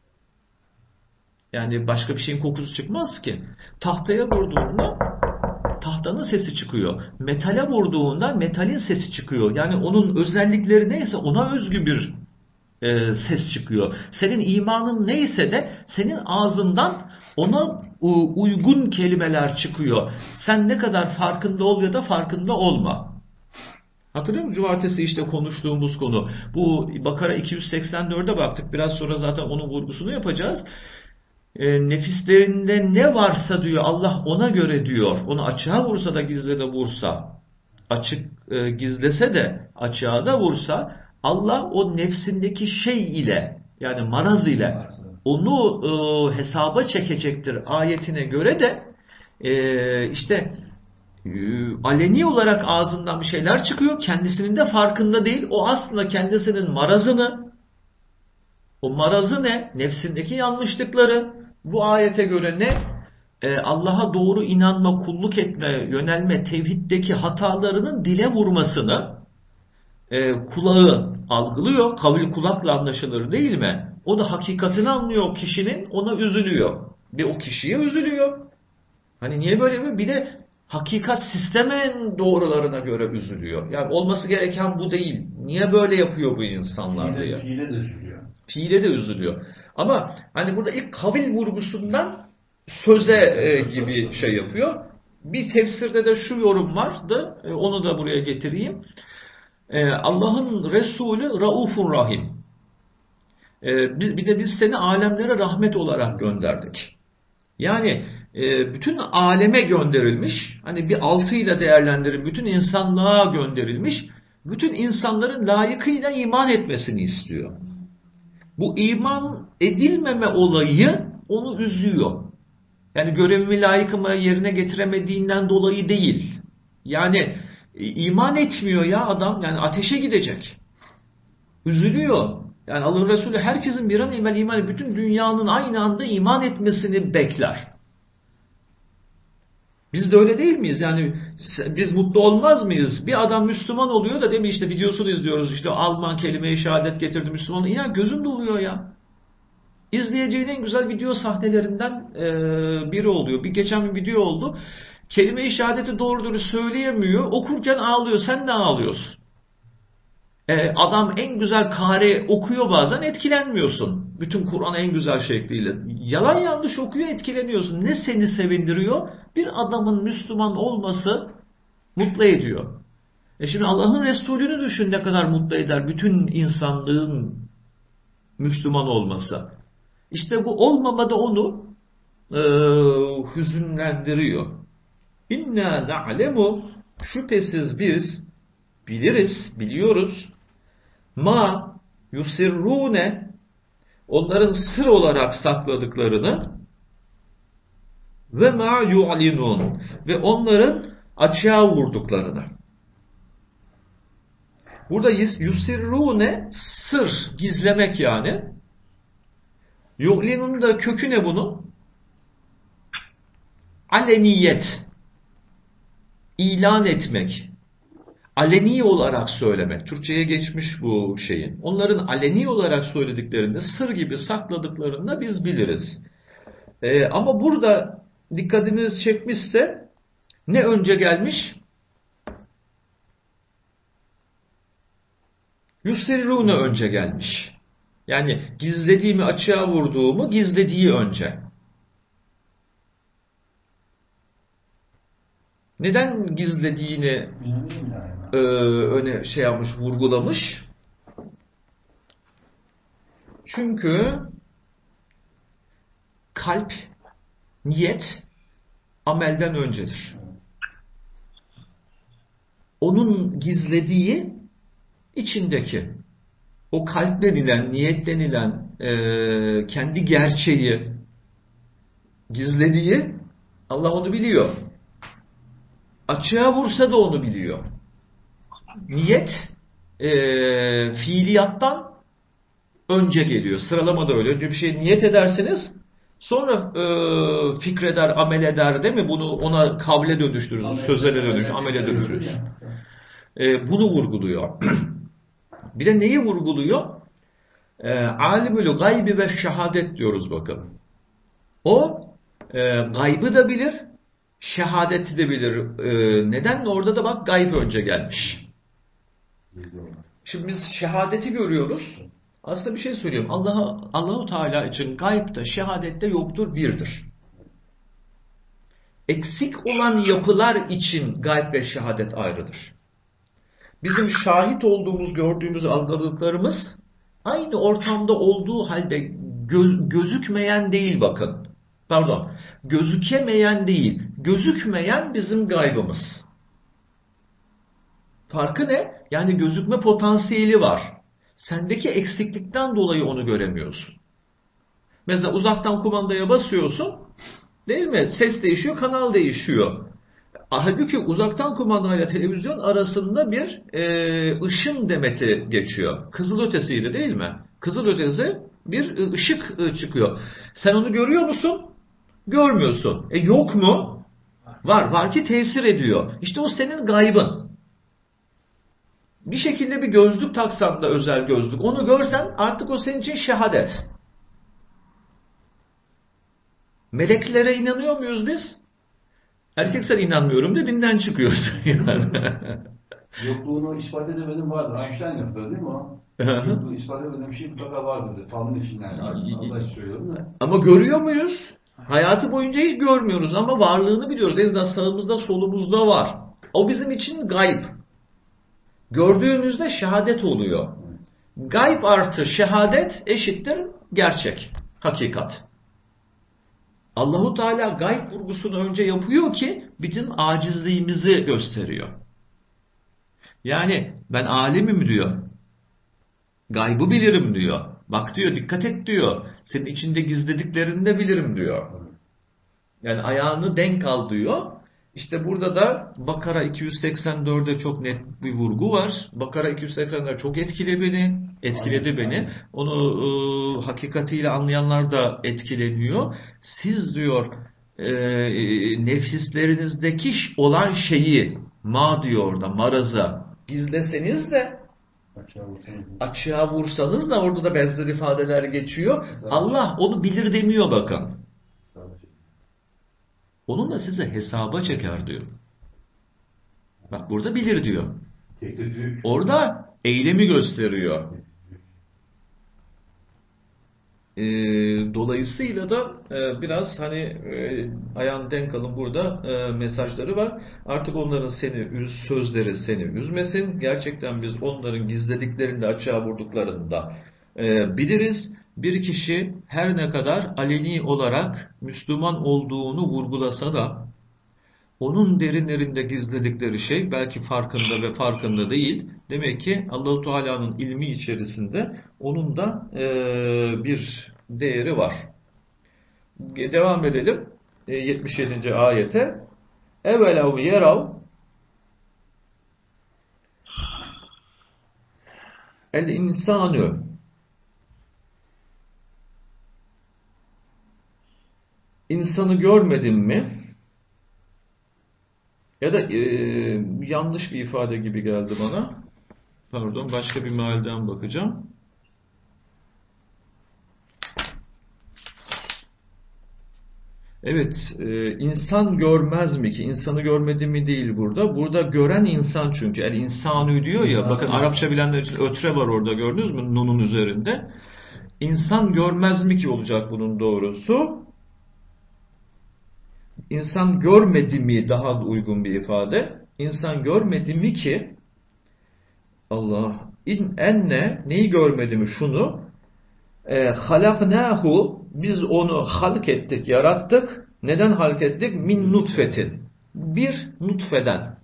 Yani başka bir şeyin kokusu çıkmaz ki. Tahtaya vurduğunda tahtanın sesi çıkıyor. Metale vurduğunda metalin sesi çıkıyor. Yani onun özellikleri neyse ona özgü bir e, ses çıkıyor. Senin imanın neyse de senin ağzından ona uygun kelimeler çıkıyor. Sen ne kadar farkında ol ya da farkında olma. Hatırlıyor musun? Cumartesi işte konuştuğumuz konu. Bu Bakara iki yüz seksen dörde baktık. Biraz sonra zaten onun vurgusunu yapacağız. E, nefislerinde ne varsa diyor Allah ona göre diyor. Onu açığa vursa da gizle de vursa, açık e, gizlese de açığa da vursa, Allah o nefsindeki şey ile, yani maraz ile onu e, hesaba çekecektir ayetine göre de e, işte aleni olarak ağzından bir şeyler çıkıyor. Kendisinin de farkında değil. O aslında kendisinin marazını, o marazı ne? Nefsindeki yanlışlıkları, bu ayete göre ne? Ee, Allah'a doğru inanma, kulluk etme, yönelme, tevhiddeki hatalarının dile vurmasını e, kulağı algılıyor. Kavli kulakla anlaşılır değil mi? O da hakikatini anlıyor kişinin, ona üzülüyor. Ve o kişiye üzülüyor. Hani niye böyle mi? Bir de hakikat sistemin doğrularına göre üzülüyor. Yani olması gereken bu değil. Niye böyle yapıyor bu insanlar fiile, diye. Fiile de üzülüyor. Fiile de üzülüyor. Ama hani burada ilk kavil vurgusundan söze e, gibi şey yapıyor. Bir tefsirde de şu yorum vardı. E, onu da buraya getireyim. E, Allah'ın Resulü Raufur Rahim. E, biz, bir de biz seni alemlere rahmet olarak gönderdik. Yani e, bütün aleme gönderilmiş. Hani bir altıyla değerlendirin. Bütün insanlığa gönderilmiş. Bütün insanların layıkıyla iman etmesini istiyor. Bu iman edilmeme olayı onu üzüyor. Yani görevimi layıkıma yerine getiremediğinden dolayı değil. Yani iman etmiyor ya adam. Yani ateşe gidecek. Üzülüyor. Yani Allah Resulü herkesin bir an evvel iman, bütün dünyanın aynı anda iman etmesini bekler. Biz de öyle değil miyiz? Yani biz mutlu olmaz mıyız? Bir adam Müslüman oluyor da değil mi, işte videosunu izliyoruz. İşte Alman kelime-i şehadet getirdi Müslüman. Ya gözüm doluyor ya. İzleyeceğin en güzel video sahnelerinden e, biri oluyor. Bir geçen bir video oldu. Kelime-i şehadeti doğru dürüst söyleyemiyor. Okurken ağlıyor. Sen de ağlıyorsun. E, adam en güzel kare okuyor, bazen etkilenmiyorsun. Bütün Kur'an en güzel şekliyle. Yalan yanlış okuyor, etkileniyorsun. Ne seni sevindiriyor? Bir adamın Müslüman olması mutlu ediyor. E şimdi Allah'ın Resulü'nü düşün, ne kadar mutlu eder bütün insanlığın Müslüman olması. İşte bu olmama da onu e, hüzünlendiriyor. İnna na'lemu, şüphesiz biz biliriz, biliyoruz. Ma yusirrune, onların sır olarak sakladıklarını, ve ma yu'linun, ve onların açığa vurduklarını. Burada yusirrune sır, gizlemek yani. Yu'linun da kökü ne bunun? Aleniyet. İlan etmek. Aleni olarak söylemek. Türkçe'ye geçmiş bu şeyin. Onların aleni olarak söylediklerinde, sır gibi sakladıklarında biz biliriz. Ee, ama burada dikkatiniz çekmişse ne önce gelmiş? Yusirrune önce gelmiş. Yani gizlediğimi, açığa vurduğumu, gizlediği önce. Neden gizlediğini e, öne şey yapmış, vurgulamış? Çünkü kalp, niyet amelden öncedir. Onun gizlediği içindeki, o kalp denilen, niyet denilen e, kendi gerçeği gizlediği, Allah onu biliyor. Açığa vursa da onu biliyor. Niyet e, fiiliyattan önce geliyor. Sıralama da öyle. Önce bir şey niyet edersiniz, sonra e, fikreder, amel eder değil mi? Bunu ona kavle dönüştürürüz, sözele dönüş, amele dönüştürürüz. E, bunu vurguluyor. Bir de neyi vurguluyor? E, alimül gaybi ve şehadet diyoruz bakın. O e, gaybı da bilir, şehadeti de bilir. E, neden? Orada da bak gayb önce gelmiş. Şimdi biz şehadeti görüyoruz. Aslında bir şey söylüyorum. Allah Allahu Teala için gayb de şehadet de yoktur, birdir. Eksik olan yapılar için gayb ve şehadet ayrıdır. Bizim şahit olduğumuz, gördüğümüz, algıladıklarımız aynı ortamda olduğu halde göz, gözükmeyen değil bakın. Pardon. Gözükemeyen değil. Gözükmeyen bizim gaybımız. Farkı ne? Yani gözükme potansiyeli var. Sendeki eksiklikten dolayı onu göremiyorsun. Mesela uzaktan kumandaya basıyorsun. Değil mi? Ses değişiyor, kanal değişiyor. Halbuki uzaktan kumandayla televizyon arasında bir e, ışın demeti geçiyor. Kızılötesiydi değil mi? Kızılötesi bir ışık çıkıyor. Sen onu görüyor musun? Görmüyorsun. E yok mu? Var. Var ki tesir ediyor. İşte o senin gaybın. Bir şekilde bir gözlük taksan da özel gözlük. Onu görsen artık o senin için şehadet. Meleklere inanıyor muyuz biz? Erkek sen inanmıyorum de dinden çıkıyorsun yani. Yokluğunu ispat edemedim vardır. Einstein yaptı değil mi o? Yokluğunu ispat edemedim bir şey mutlaka vardır. Tanrı için yani. Allah için söylüyorum da. Ama görüyor muyuz? Hayatı boyunca hiç görmüyoruz ama varlığını biliyoruz. En azından sağımızda solumuzda var. O bizim için gayb. Gördüğünüzde şehadet oluyor. Gayb artı şehadet eşittir gerçek, hakikat. Allahu Teala gayb vurgusunu önce yapıyor ki bizim acizliğimizi gösteriyor. Yani ben alimim diyor. Gaybı bilirim diyor. Bak diyor, dikkat et diyor. Senin içinde gizlediklerini de bilirim diyor. Yani ayağını denk al diyor. İşte burada da Bakara iki yüz seksen dörtte çok net bir vurgu var. Bakara iki yüz seksen dört çok etkiledi beni. Etkiledi aynen, beni. Aynen. Onu e, hakikatiyle anlayanlar da etkileniyor. Siz diyor e, nefislerinizdeki olan şeyi ma diyor orada maraza gizleseniz de açığa vursanız da orada da benzer ifadeler geçiyor. Allah onu bilir demiyor bakın. Onunla size hesaba çeker diyor. Bak burada bilir diyor. Orada eylemi gösteriyor. Ee, dolayısıyla da e, biraz hani e, ayağını denk alın burada e, mesajları var. Artık onların seni üz, sözleri seni üzmesin. Gerçekten biz onların gizlediklerini de açığa vurduklarını da e, biliriz. Bir kişi her ne kadar aleni olarak Müslüman olduğunu vurgulasa da onun derinlerinde gizledikleri şey belki farkında ve farkında değil. Demek ki Allah-u Teala'nın ilmi içerisinde onun da e, bir değeri var. Devam edelim. E, yetmiş yedinci ayete. Evvelav yerav el insanü İnsanı görmedin mi? Ya da e, yanlış bir ifade gibi geldi bana. Pardon, başka bir mealden bakacağım. Evet, e, insan görmez mi ki? İnsanı görmedi mi değil burada. Burada gören insan çünkü. Yani insanü diyor ya, bakın Arapça bilenler için ötre var orada, gördünüz mü? Nun'un üzerinde. İnsan görmez mi ki olacak bunun doğrusu? İnsan görmedi mi daha uygun bir ifade. İnsan görmedi mi ki Allah in enne neyi görmedi mi şunu e, halaknahu biz onu halk ettik, yarattık. Neden halk ettik? Min nutfetin. Bir nutfeden.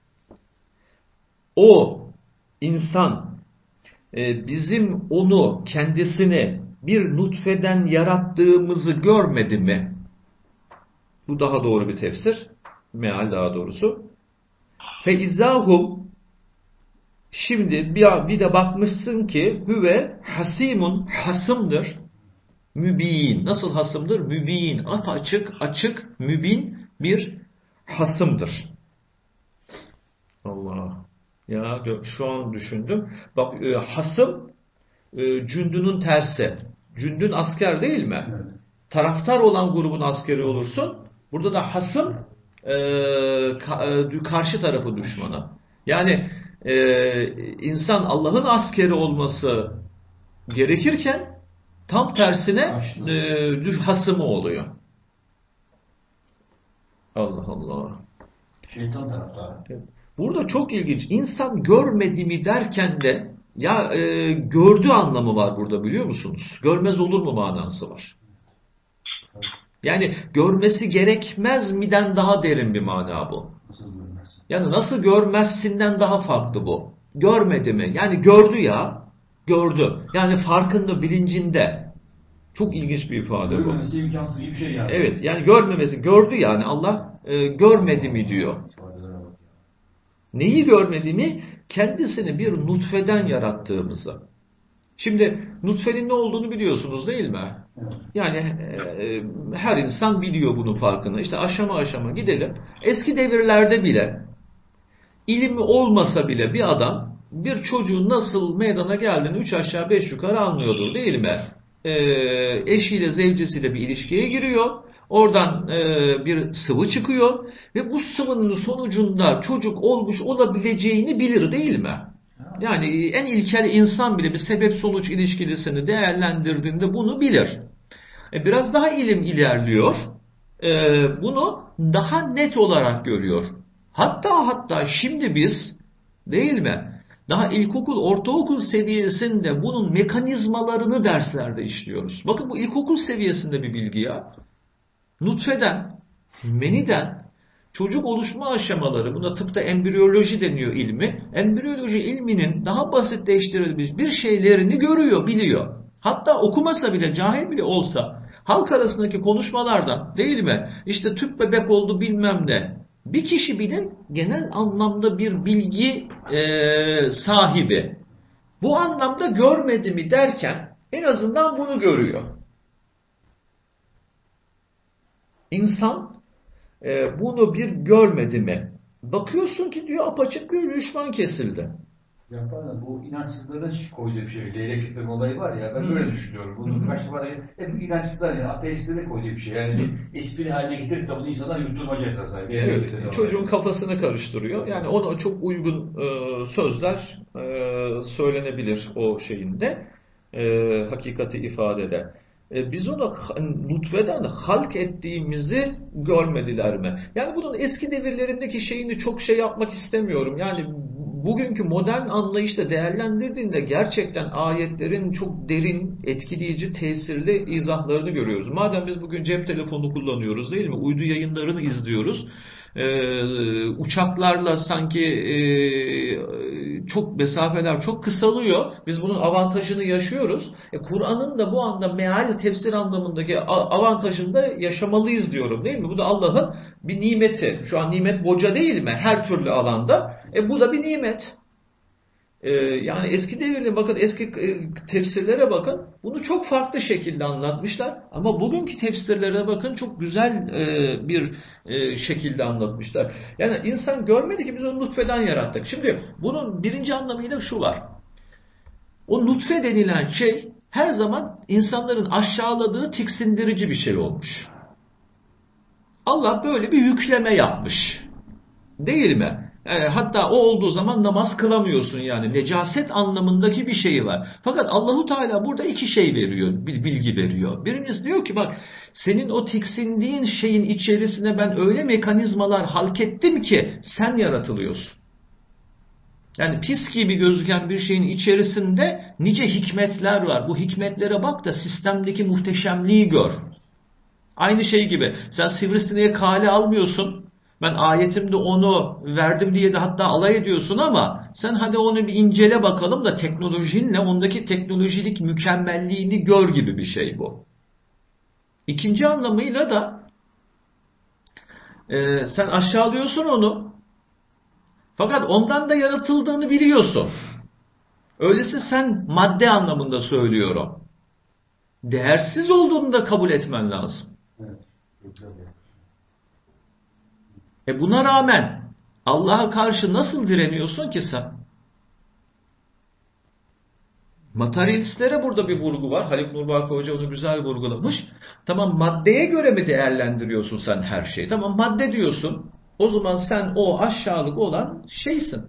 O insan e, bizim onu kendisini bir nutfeden yarattığımızı görmedi mi? Bu daha doğru bir tefsir. Meal daha doğrusu. Feizahum şimdi bir, bir de bakmışsın ki hüve hasimun hasımdır. Mübin. Nasıl hasımdır? Mübin. Apaçık, açık, mübin bir hasımdır. Allah. Ya şu an düşündüm. Bak hasım cündünün tersi. Cündün asker değil mi? Evet. Taraftar olan grubun askeri olursun. Burada da hasım e, ka, e, karşı tarafı düşmanı. Yani e, insan Allah'ın askeri olması gerekirken tam tersine e, hasımı oluyor. Allah Allah. Şeytan taraftarı. Burada çok ilginç. İnsan görmedi mi derken de ya e, gördü anlamı var burada, biliyor musunuz? Görmez olur mu manası var. Yani görmesi gerekmez miden daha derin bir mana bu. Nasıl görmez? Yani nasıl görmezsinden daha farklı bu. Görmedi mi? Yani gördü ya. Gördü. Yani farkında, bilincinde. Çok ilginç bir ifade bu. Görmemesi imkansız gibi bir şey yani. Evet. Yani görmemesi. Gördü yani. Allah e, görmedi mi diyor. Neyi görmedi mi? Kendisini bir nutfeden yarattığımızı. Şimdi nutfenin ne olduğunu biliyorsunuz değil mi? Yani e, her insan biliyor bunun farkını. İşte aşama aşama gidelim. Eski devirlerde bile ilmi olmasa bile bir adam bir çocuğun nasıl meydana geldiğini üç aşağı beş yukarı anlıyordur değil mi? E, eşiyle zevcesiyle bir ilişkiye giriyor. Oradan e, bir sıvı çıkıyor ve bu sıvının sonucunda çocuk olmuş olabileceğini bilir değil mi? Yani en ilkel insan bile bir sebep sonuç ilişkilisini değerlendirdiğinde bunu bilir. E, biraz daha ilim ilerliyor. E, bunu daha net olarak görüyor. Hatta hatta şimdi biz değil mi? Daha ilkokul, ortaokul seviyesinde bunun mekanizmalarını derslerde işliyoruz. Bakın bu ilkokul seviyesinde bir bilgi ya. Nutfeden, meniden, çocuk oluşma aşamaları, buna tıpta embriyoloji deniyor ilmi. Embriyoloji ilminin daha basitleştirilmiş bir şeylerini görüyor, biliyor. Hatta okumasa bile, cahil bile olsa, halk arasındaki konuşmalardan değil mi? İşte tüp bebek oldu bilmem ne. Bir kişi bile genel anlamda bir bilgi e, sahibi. Bu anlamda görmedi mi derken en azından bunu görüyor. İnsan e, bunu bir görmedi mi? Bakıyorsun ki diyor apaçık bir düşman kesildi. Ya pardon, bu inançsızların koyduğu bir şey. Leylek getirme olayı var ya, ben böyle düşünüyorum. Bunu kaç defa da hep inançsızlar, yani ateistlerin koyduğu bir şey. Yani bir espri haline getirip de bunu insanlar yutturmaca esaslar. Evet, çocuğun kafasını karıştırıyor. Yani ona çok uygun e, sözler e, söylenebilir o şeyinde. E, hakikati ifadede. E, biz onu nutfeden halk ettiğimizi görmediler mi? Yani bunun eski devirlerindeki şeyini çok şey yapmak istemiyorum. Yani bugünkü modern anlayışla değerlendirdiğinde gerçekten ayetlerin çok derin, etkileyici, tesirli izahlarını görüyoruz. Madem biz bugün cep telefonu kullanıyoruz değil mi? Uydu yayınlarını izliyoruz. Ee, uçaklarla sanki e, çok mesafeler çok kısalıyor. Biz bunun avantajını yaşıyoruz. E, Kur'an'ın da bu anda meal tefsir anlamındaki avantajını da yaşamalıyız diyorum değil mi? Bu da Allah'ın bir nimeti. Şu an nimet boca değil mi? Her türlü alanda. E, bu da bir nimet. Ee, yani eski devirli bakın, eski e, tefsirlere bakın, bunu çok farklı şekilde anlatmışlar ama bugünkü tefsirlere bakın çok güzel e, bir e, şekilde anlatmışlar. Yani insan görmedi ki biz onu nutfeden yarattık. Şimdi bunun birinci anlamıyla şu var. O nutfe denilen şey her zaman insanların aşağıladığı tiksindirici bir şey olmuş. Allah böyle bir yükleme yapmış. Değil mi? Yani hatta o olduğu zaman namaz kılamıyorsun yani. Necaset anlamındaki bir şeyi var. Fakat Allahu Teala burada iki şey veriyor, bir bilgi veriyor. Birincisi diyor ki bak, senin o tiksindiğin şeyin içerisine ben öyle mekanizmalar halkettim ki sen yaratılıyorsun. Yani pis gibi gözüken bir şeyin içerisinde nice hikmetler var. Bu hikmetlere bak da sistemdeki muhteşemliği gör. Aynı şey gibi. Sen sivrisineği kale almıyorsun. Ben ayetimde onu verdim diye de hatta alay ediyorsun ama sen hadi onu bir incele bakalım da teknolojinle ondaki teknolojilik mükemmelliğini gör gibi bir şey bu. İkinci anlamıyla da e, sen aşağılıyorsun onu fakat ondan da yaratıldığını biliyorsun. Öyleyse sen madde anlamında söylüyorum. Değersiz olduğunu da kabul etmen lazım. Evet. E buna rağmen Allah'a karşı nasıl direniyorsun ki sen? Materyalistlere burada bir vurgu var. Haluk Nurbaki Hoca onu güzel vurgulamış. Tamam, maddeye göre mi değerlendiriyorsun sen her şeyi? Tamam, madde diyorsun. O zaman sen o aşağılık olan şeysin.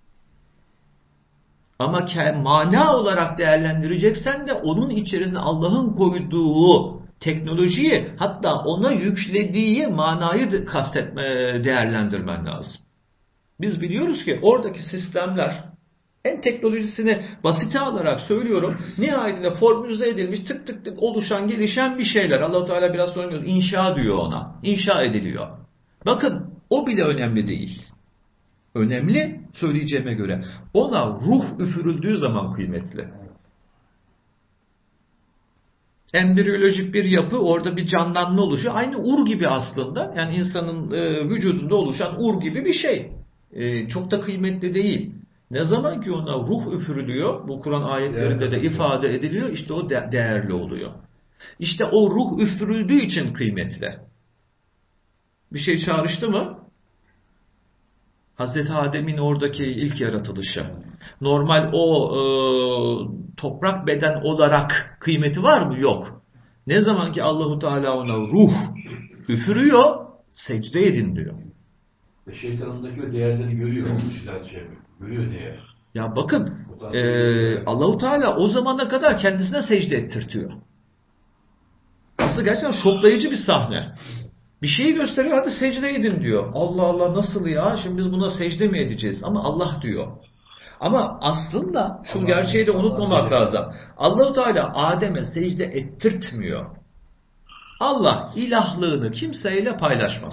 Ama mana olarak değerlendireceksen de onun içerisinde Allah'ın koyduğu teknolojiyi, hatta ona yüklediği manayı kastetme, değerlendirmen lazım. Biz biliyoruz ki oradaki sistemler, en teknolojisini basite alarak söylüyorum, nihayetinde formülize edilmiş, tık tık tık oluşan, gelişen bir şeyler. Allah-u Teala biraz sonra diyor, inşa diyor ona. İnşa ediliyor. Bakın o bile önemli değil. Önemli, söyleyeceğime göre, ona ruh üfürüldüğü zaman kıymetli. Embriyolojik bir yapı, orada bir canlanma oluşuyor. Aynı ur gibi aslında. Yani insanın e, vücudunda oluşan ur gibi bir şey. E, çok da kıymetli değil. Ne zaman ki ona ruh üfürülüyor, bu Kur'an ayetlerinde de ifade ediliyor, işte o de- değerli oluyor. İşte o ruh üfürüldüğü için kıymetli. Bir şey çağrıştı mı? Hazreti Adem'in oradaki ilk yaratılışı. Normal o e, toprak beden olarak kıymeti var mı? Yok. Ne zaman ki Allahu Teala ona ruh üfürüyor, secde edin diyor. Ve şeytanındaki o değerleri görüyor. Onun için şey görüyor değer. Ya bakın e, Allahu Teala o zamana kadar kendisine secde ettirtiyor. Aslında gerçekten şoklayıcı bir sahne. Bir şeyi gösteriyor, hadi secde edin diyor. Allah Allah, nasıl ya? Şimdi biz buna secde mi edeceğiz? Ama Allah diyor. Ama aslında şu Allah, gerçeği de unutmamak Allah lazım. Allah-u Teala Adem'e secde ettirtmiyor. Allah ilahlığını kimseyle paylaşmaz.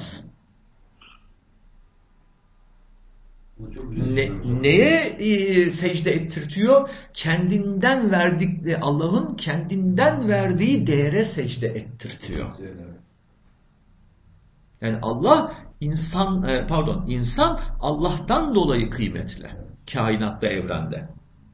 Ne, neye e, secde ettirtiyor? Kendinden verdikleri, Allah'ın kendinden verdiği değere secde ettirtiyor. Yani Allah insan pardon insan Allah'tan dolayı kıymetli kainatta, evrende.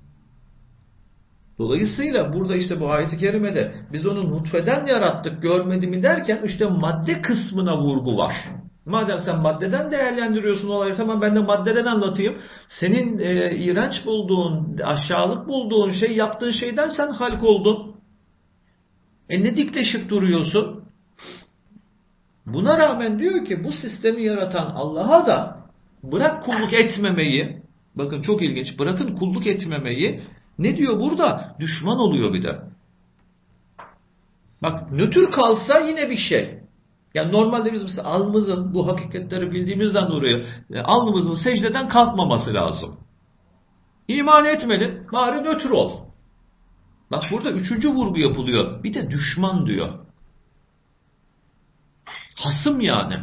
Dolayısıyla burada işte bu ayet-i kerimede biz onu nutfeden yarattık görmedi mi derken işte madde kısmına vurgu var. Madem sen maddeden değerlendiriyorsun olayı, tamam ben de maddeden anlatayım. Senin e, iğrenç bulduğun, aşağılık bulduğun şey, yaptığın şeyden sen halk oldun. E ne dikleşip duruyorsun? Buna rağmen diyor ki bu sistemi yaratan Allah'a da bırak kulluk etmemeyi, bakın çok ilginç, bırakın kulluk etmemeyi, ne diyor burada? Düşman oluyor bir de. Bak nötr kalsa yine bir şey. Yani normalde biz mesela alnımızın bu hakikatleri bildiğimizden dolayı alnımızın secdeden kalkmaması lazım. İman etmedin, bari nötr ol. Bak burada üçüncü vurgu yapılıyor. Bir de düşman diyor. Hasım yani.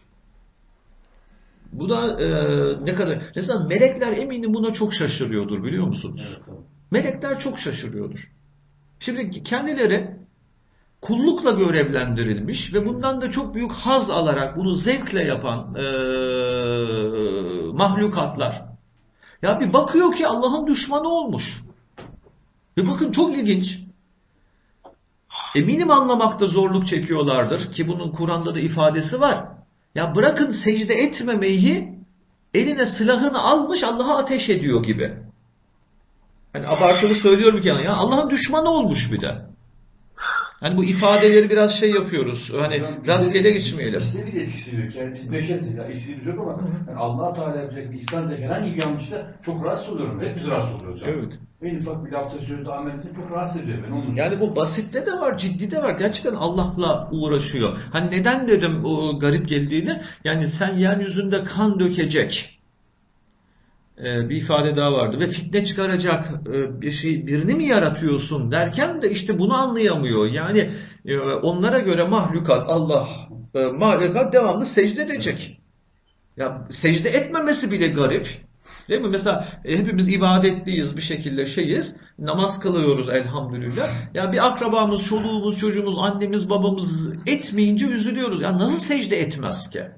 Bu da e, ne kadar... Mesela melekler eminim buna çok şaşırıyordur, biliyor musunuz? Evet. Melekler çok şaşırıyordur. Şimdi kendileri kullukla görevlendirilmiş ve bundan da çok büyük haz alarak bunu zevkle yapan e, mahlukatlar. Ya bir bakıyor ki Allah'ın düşmanı olmuş. Ve bakın çok ilginç. Eminim anlamakta zorluk çekiyorlardır ki bunun Kur'an'da da ifadesi var. Ya bırakın secde etmemeyi, eline silahını almış Allah'a ateş ediyor gibi. Hani abartılı söylüyorum ki ya Allah'ın düşmanı olmuş bir de. Hani bu ifadeleri biraz şey yapıyoruz. Hani yani rastgele geçmeyelim. Bizde bir etkisi yok. Yani biz beşeriz ya. Eksiğimiz yok ama yani Allah-u Teala bize İslam derken herhangi bir yanlışta çok rahatsız oluyorum. Hep biz rahatsız oluyoruz. Yani. Evet. En ufak bir lafta sözde amelinde çok rahatsız ediyor beni. Onun yani bu basitte de var, ciddi de var. Gerçekten Allah'la uğraşıyor. Hani neden dedim o garip geldiğini? Yani sen yeryüzünde kan dökecek bir ifade daha vardı ve fitne çıkaracak bir şey, birini mi yaratıyorsun derken de işte bunu anlayamıyor. Yani onlara göre mahlukat, Allah mahlukat devamlı secde edecek. Ya secde etmemesi bile garip. Değil mi? Mesela hepimiz ibadetliyiz, bir şekilde şeyiz. Namaz kılıyoruz elhamdülillah. Ya bir akrabamız, çoluğumuz, çocuğumuz, annemiz, babamız etmeyince üzülüyoruz. Ya nasıl secde etmez ki?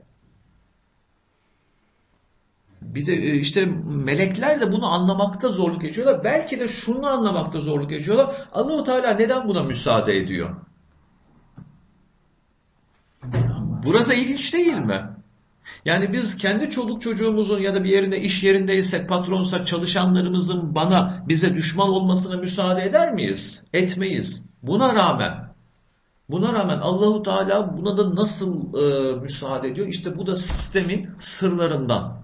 Bir de işte melekler de bunu anlamakta zorluk geçiyorlar. Belki de şunu anlamakta zorluk geçiyorlar. Allah-u Teala neden buna müsaade ediyor? Burası ilginç değil mi? Yani biz kendi çoluk çocuğumuzun ya da bir yerinde, iş yerindeysek, patronsak, çalışanlarımızın bana, bize düşman olmasına müsaade eder miyiz? Etmeyiz. Buna rağmen Buna rağmen Allah-u Teala buna da nasıl e, müsaade ediyor? İşte bu da sistemin sırlarından.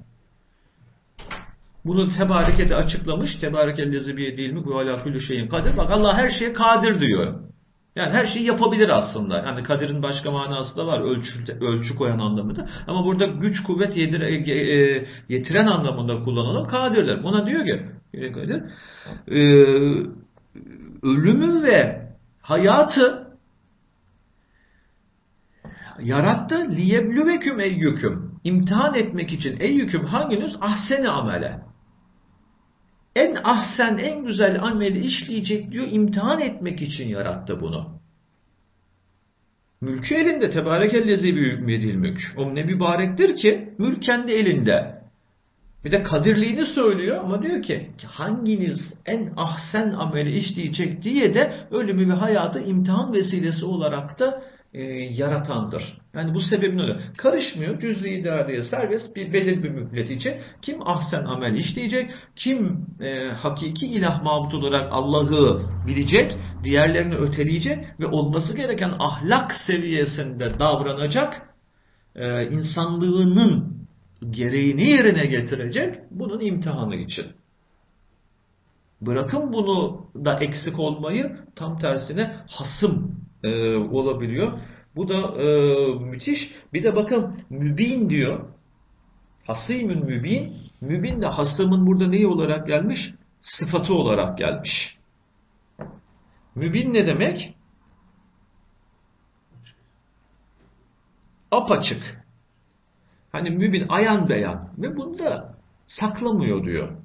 Bunu Tebareke'de açıklamış. Tebarekellezi biyedil mi bu ala kulli şeyin kadir. Bak Allah her şeye kadir diyor. Yani her şeyi yapabilir aslında. Yani kadir'in başka manası da var. Ölçü, ölçü koyan anlamında. Ama burada güç, kuvvet yedire, e, yetiren anlamında kullanılan kadirler. Buna diyor ki kadir, e, ölümü ve hayatı yarattı. Liyeblüveküm eyyüküm. İmtihan etmek için eyyüküm hanginiz ahseni amele. En ahsen, en güzel ameli işleyecek diyor, imtihan etmek için yarattı bunu. Mülkü elinde, tebarekellezi biyedil mülk. O ne mübarektir ki mülk kendi elinde. Bir de kadirliğini söylüyor ama diyor ki hanginiz en ahsen ameli işleyecek diye de ölümü ve hayatı imtihan vesilesi olarak da e, yaratandır. Yani bu sebebin öyle. Karışmıyor. Cüz-i idareye serbest bir belirli bir müddet için kim ahsen amel işleyecek, kim e, hakiki ilah mabut olarak Allah'ı bilecek, diğerlerini öteleyecek ve olması gereken ahlak seviyesinde davranacak, e, insanlığının gereğini yerine getirecek, bunun imtihanı için. Bırakın bunu da eksik olmayı, tam tersine hasım e, olabiliyor. Bu da e, müthiş. Bir de bakın mübin diyor. Hasimün mübin. Mübin de hasımın burada neyi olarak gelmiş? Sıfatı olarak gelmiş. Mübin ne demek? Apaçık. Hani mübin, ayan beyan. Ve bunu da saklamıyor diyor.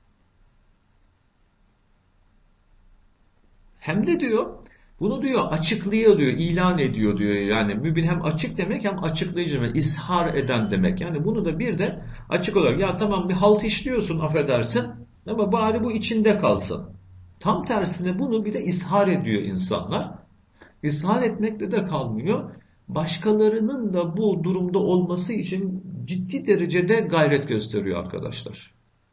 Hem de diyor, bunu diyor açıklıyor diyor, ilan ediyor diyor. Yani mübin hem açık demek hem açıklayıcı demek, ishar eden demek. Yani bunu da bir de açık olarak, ya tamam bir halt işliyorsun affedersin ama bari bu içinde kalsın. Tam tersine bunu bir de ishar ediyor insanlar. İshar etmekle de kalmıyor. Başkalarının da bu durumda olması için ciddi derecede gayret gösteriyor arkadaşlar.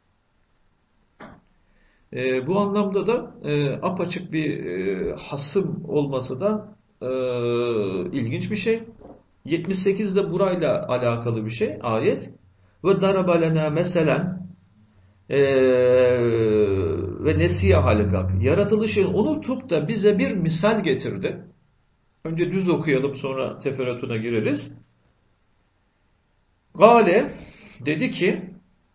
E, bu anlamda da e, apaçık bir e, hasım olması da e, ilginç bir şey. yetmiş sekizde burayla alakalı bir şey ayet. Ve darabalena meselen e, ve nesiye halkak. Yaratılışı unutup da bize bir misal getirdi. Önce düz okuyalım, sonra teferruatına gireriz. Gale dedi ki,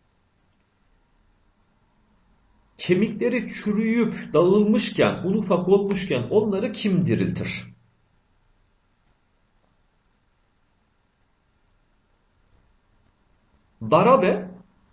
kemikleri çürüyüp dağılmışken, un ufak olmuşken onları kim diriltir? Darabe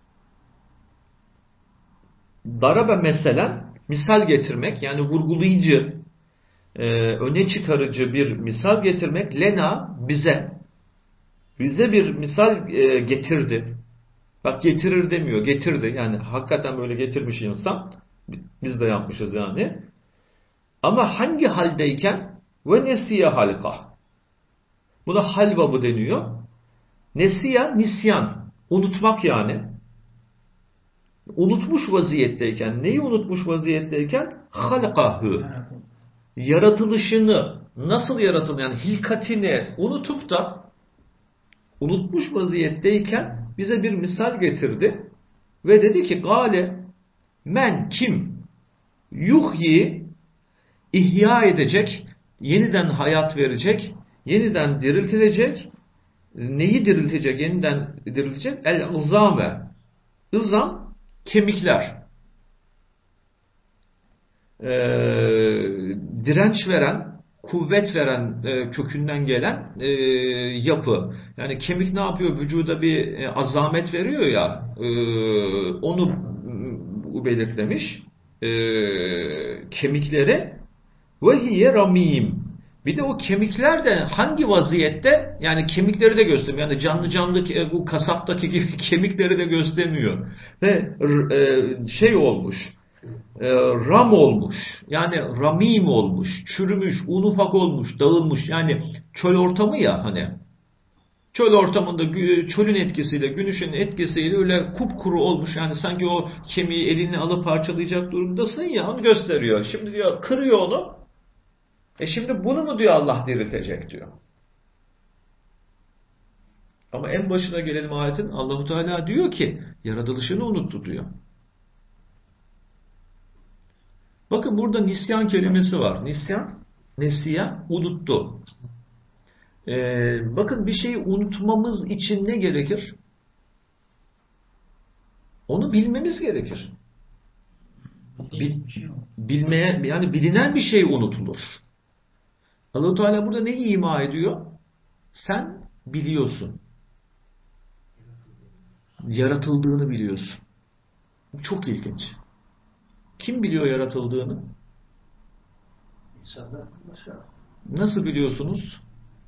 Darabe mesela misal getirmek, yani vurgulayıcı, e, öne çıkarıcı bir misal getirmek. Lena bize bize bir misal e, getirdi. Bak getirir demiyor, getirdi. Yani hakikaten böyle getirmiş insan. Biz de yapmışız yani. Ama hangi haldeyken? Ve nesiye halka. Buna halvabı deniyor. Nesiya, nisyan. Unutmak yani. Unutmuş vaziyetteyken. Neyi unutmuş vaziyetteyken? Halkahı. Yaratılışını, nasıl yaratılır? Yani hilkatini unutup da unutmuş vaziyetteyken bize bir misal getirdi. Ve dedi ki, gale men kim yuhyi ihya edecek, yeniden hayat verecek, yeniden diriltilecek. Neyi diriltecek? Yeniden diriltecek. El-ızame. Izam, kemikler. Ee, direnç veren, kuvvet veren, e, kökünden gelen e, yapı. Yani kemik ne yapıyor? Vücuda bir e, azamet veriyor ya, e, onu belirtlemiş. E, kemikleri ve hiye ramim. Bir de o kemikler de hangi vaziyette? Yani kemikleri de göstermiyor. Yani canlı canlı bu kasaptaki gibi kemikleri de göstermiyor. Ve e, şey olmuş, e, ram olmuş. Yani ramim olmuş, çürümüş, un ufak olmuş, dağılmış. Yani çöl ortamı ya hani. Çöl ortamında çölün etkisiyle, güneşin etkisiyle öyle kupkuru olmuş. Yani sanki o kemiği eline alıp parçalayacak durumdasın ya, onu gösteriyor. Şimdi diyor kırıyor onu. E şimdi bunu mu diyor Allah diriltecek diyor. Ama en başına gelelim ayetin. Allah-u Teala diyor ki yaratılışını unuttu diyor. Bakın burada nisyan kelimesi var. Nisyan, nesiya, unuttu. Ee, bakın bir şeyi unutmamız için ne gerekir? Onu bilmemiz gerekir. Bil, bilmeye, yani bilinen bir şey unutulur. Allah-u Teala burada ne ima ediyor? Sen biliyorsun. Yaratıldığını biliyorsun. Bu çok ilginç. Kim biliyor yaratıldığını? İnsanlar başka. Nasıl biliyorsunuz?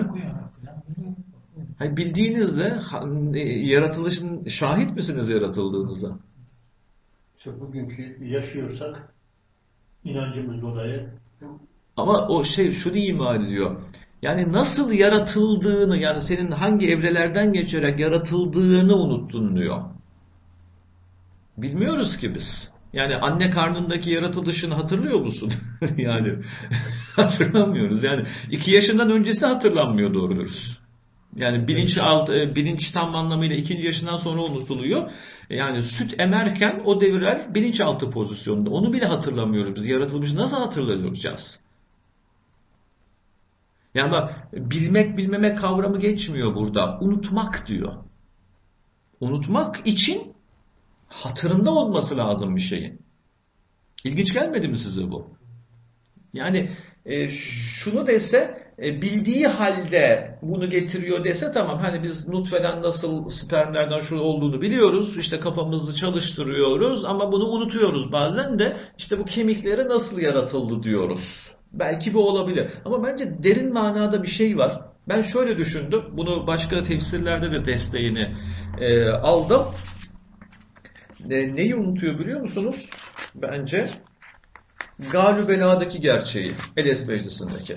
Hayır, bildiğinizde yaratılışın şahit misiniz yaratıldığınıza? İşte bugünkü yaşıyorsak inancımız dolayı. Ama o şey şunu ima ediyor. Yani nasıl yaratıldığını, yani senin hangi evrelerden geçerek yaratıldığını unuttun diyor. Bilmiyoruz ki biz. Yani anne karnındaki yaratılışını hatırlıyor musun? Yani hatırlamıyoruz. Yani iki yaşından öncesi hatırlanmıyor doğru dürüst. Yani bilinç alt, bilinç tam anlamıyla ikinci yaşından sonra unutuluyor. Yani süt emerken o devirler bilinçaltı pozisyonunda. Onu bile hatırlamıyoruz. Biz yaratılmışı nasıl hatırlayacağız? Yani bak, bilmek bilmemek kavramı geçmiyor burada. Unutmak diyor. Unutmak için hatırında olması lazım bir şeyin. İlginç gelmedi mi size bu? Yani e, şunu dese, e, bildiği halde bunu getiriyor dese tamam, hani biz nutfeden nasıl spermlerden şu olduğunu biliyoruz, işte kafamızı çalıştırıyoruz ama bunu unutuyoruz bazen de, işte bu kemikleri nasıl yaratıldı diyoruz. Belki bu olabilir ama bence derin manada bir şey var. Ben şöyle düşündüm, bunu başka tefsirlerde de desteğini e, aldım. E, neyi unutuyor biliyor musunuz? Bence Galü Bela'daki gerçeği, Eles Meclisi'ndeki.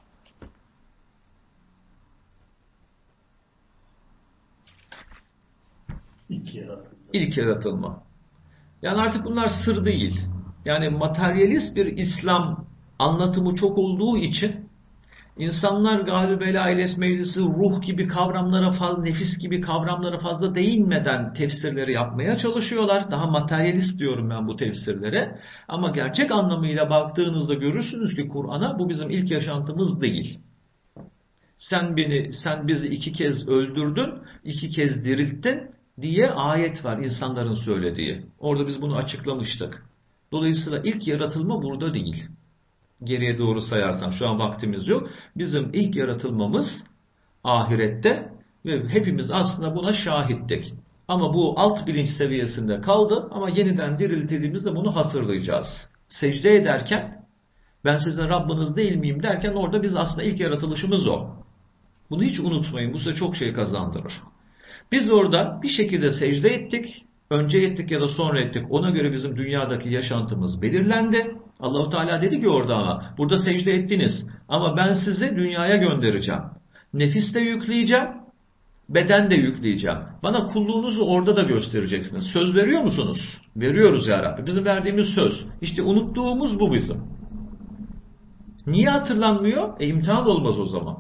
İlk yaratılma. İlk yaratılma. Yani artık bunlar sır değil. Yani materyalist bir İslam anlatımı çok olduğu için insanlar Galü Bela, Eles Meclisi, ruh gibi kavramlara fazla, nefis gibi kavramlara fazla değinmeden tefsirleri yapmaya çalışıyorlar. Daha materyalist diyorum ben bu tefsirlere. Ama gerçek anlamıyla baktığınızda görürsünüz ki Kur'an'a bu bizim ilk yaşantımız değil. Sen beni, sen bizi iki kez öldürdün, iki kez dirilttin diye ayet var insanların söylediği. Orada biz bunu açıklamıştık. Dolayısıyla ilk yaratılma burada değil. Geriye doğru sayarsam, şu an vaktimiz yok. Bizim ilk yaratılmamız ahirette ve hepimiz aslında buna şahittik. Ama bu alt bilinç seviyesinde kaldı ama yeniden diriltildiğimizde bunu hatırlayacağız. Secde ederken ben sizin Rabbiniz değil miyim derken orada biz aslında ilk yaratılışımız o. Bunu hiç unutmayın. Bu size çok şey kazandırır. Biz orada bir şekilde secde ettik. Önce ettik ya da sonra ettik. Ona göre bizim dünyadaki yaşantımız belirlendi. Allah-u Teala dedi ki orada, ama burada secde ettiniz. Ama ben sizi dünyaya göndereceğim. Nefis de yükleyeceğim. Beden de yükleyeceğim. Bana kulluğunuzu orada da göstereceksiniz. Söz veriyor musunuz? Veriyoruz ya Rabbi. Bizim verdiğimiz söz. İşte unuttuğumuz bu bizim. Niye hatırlanmıyor? E imtihan olmaz o zaman.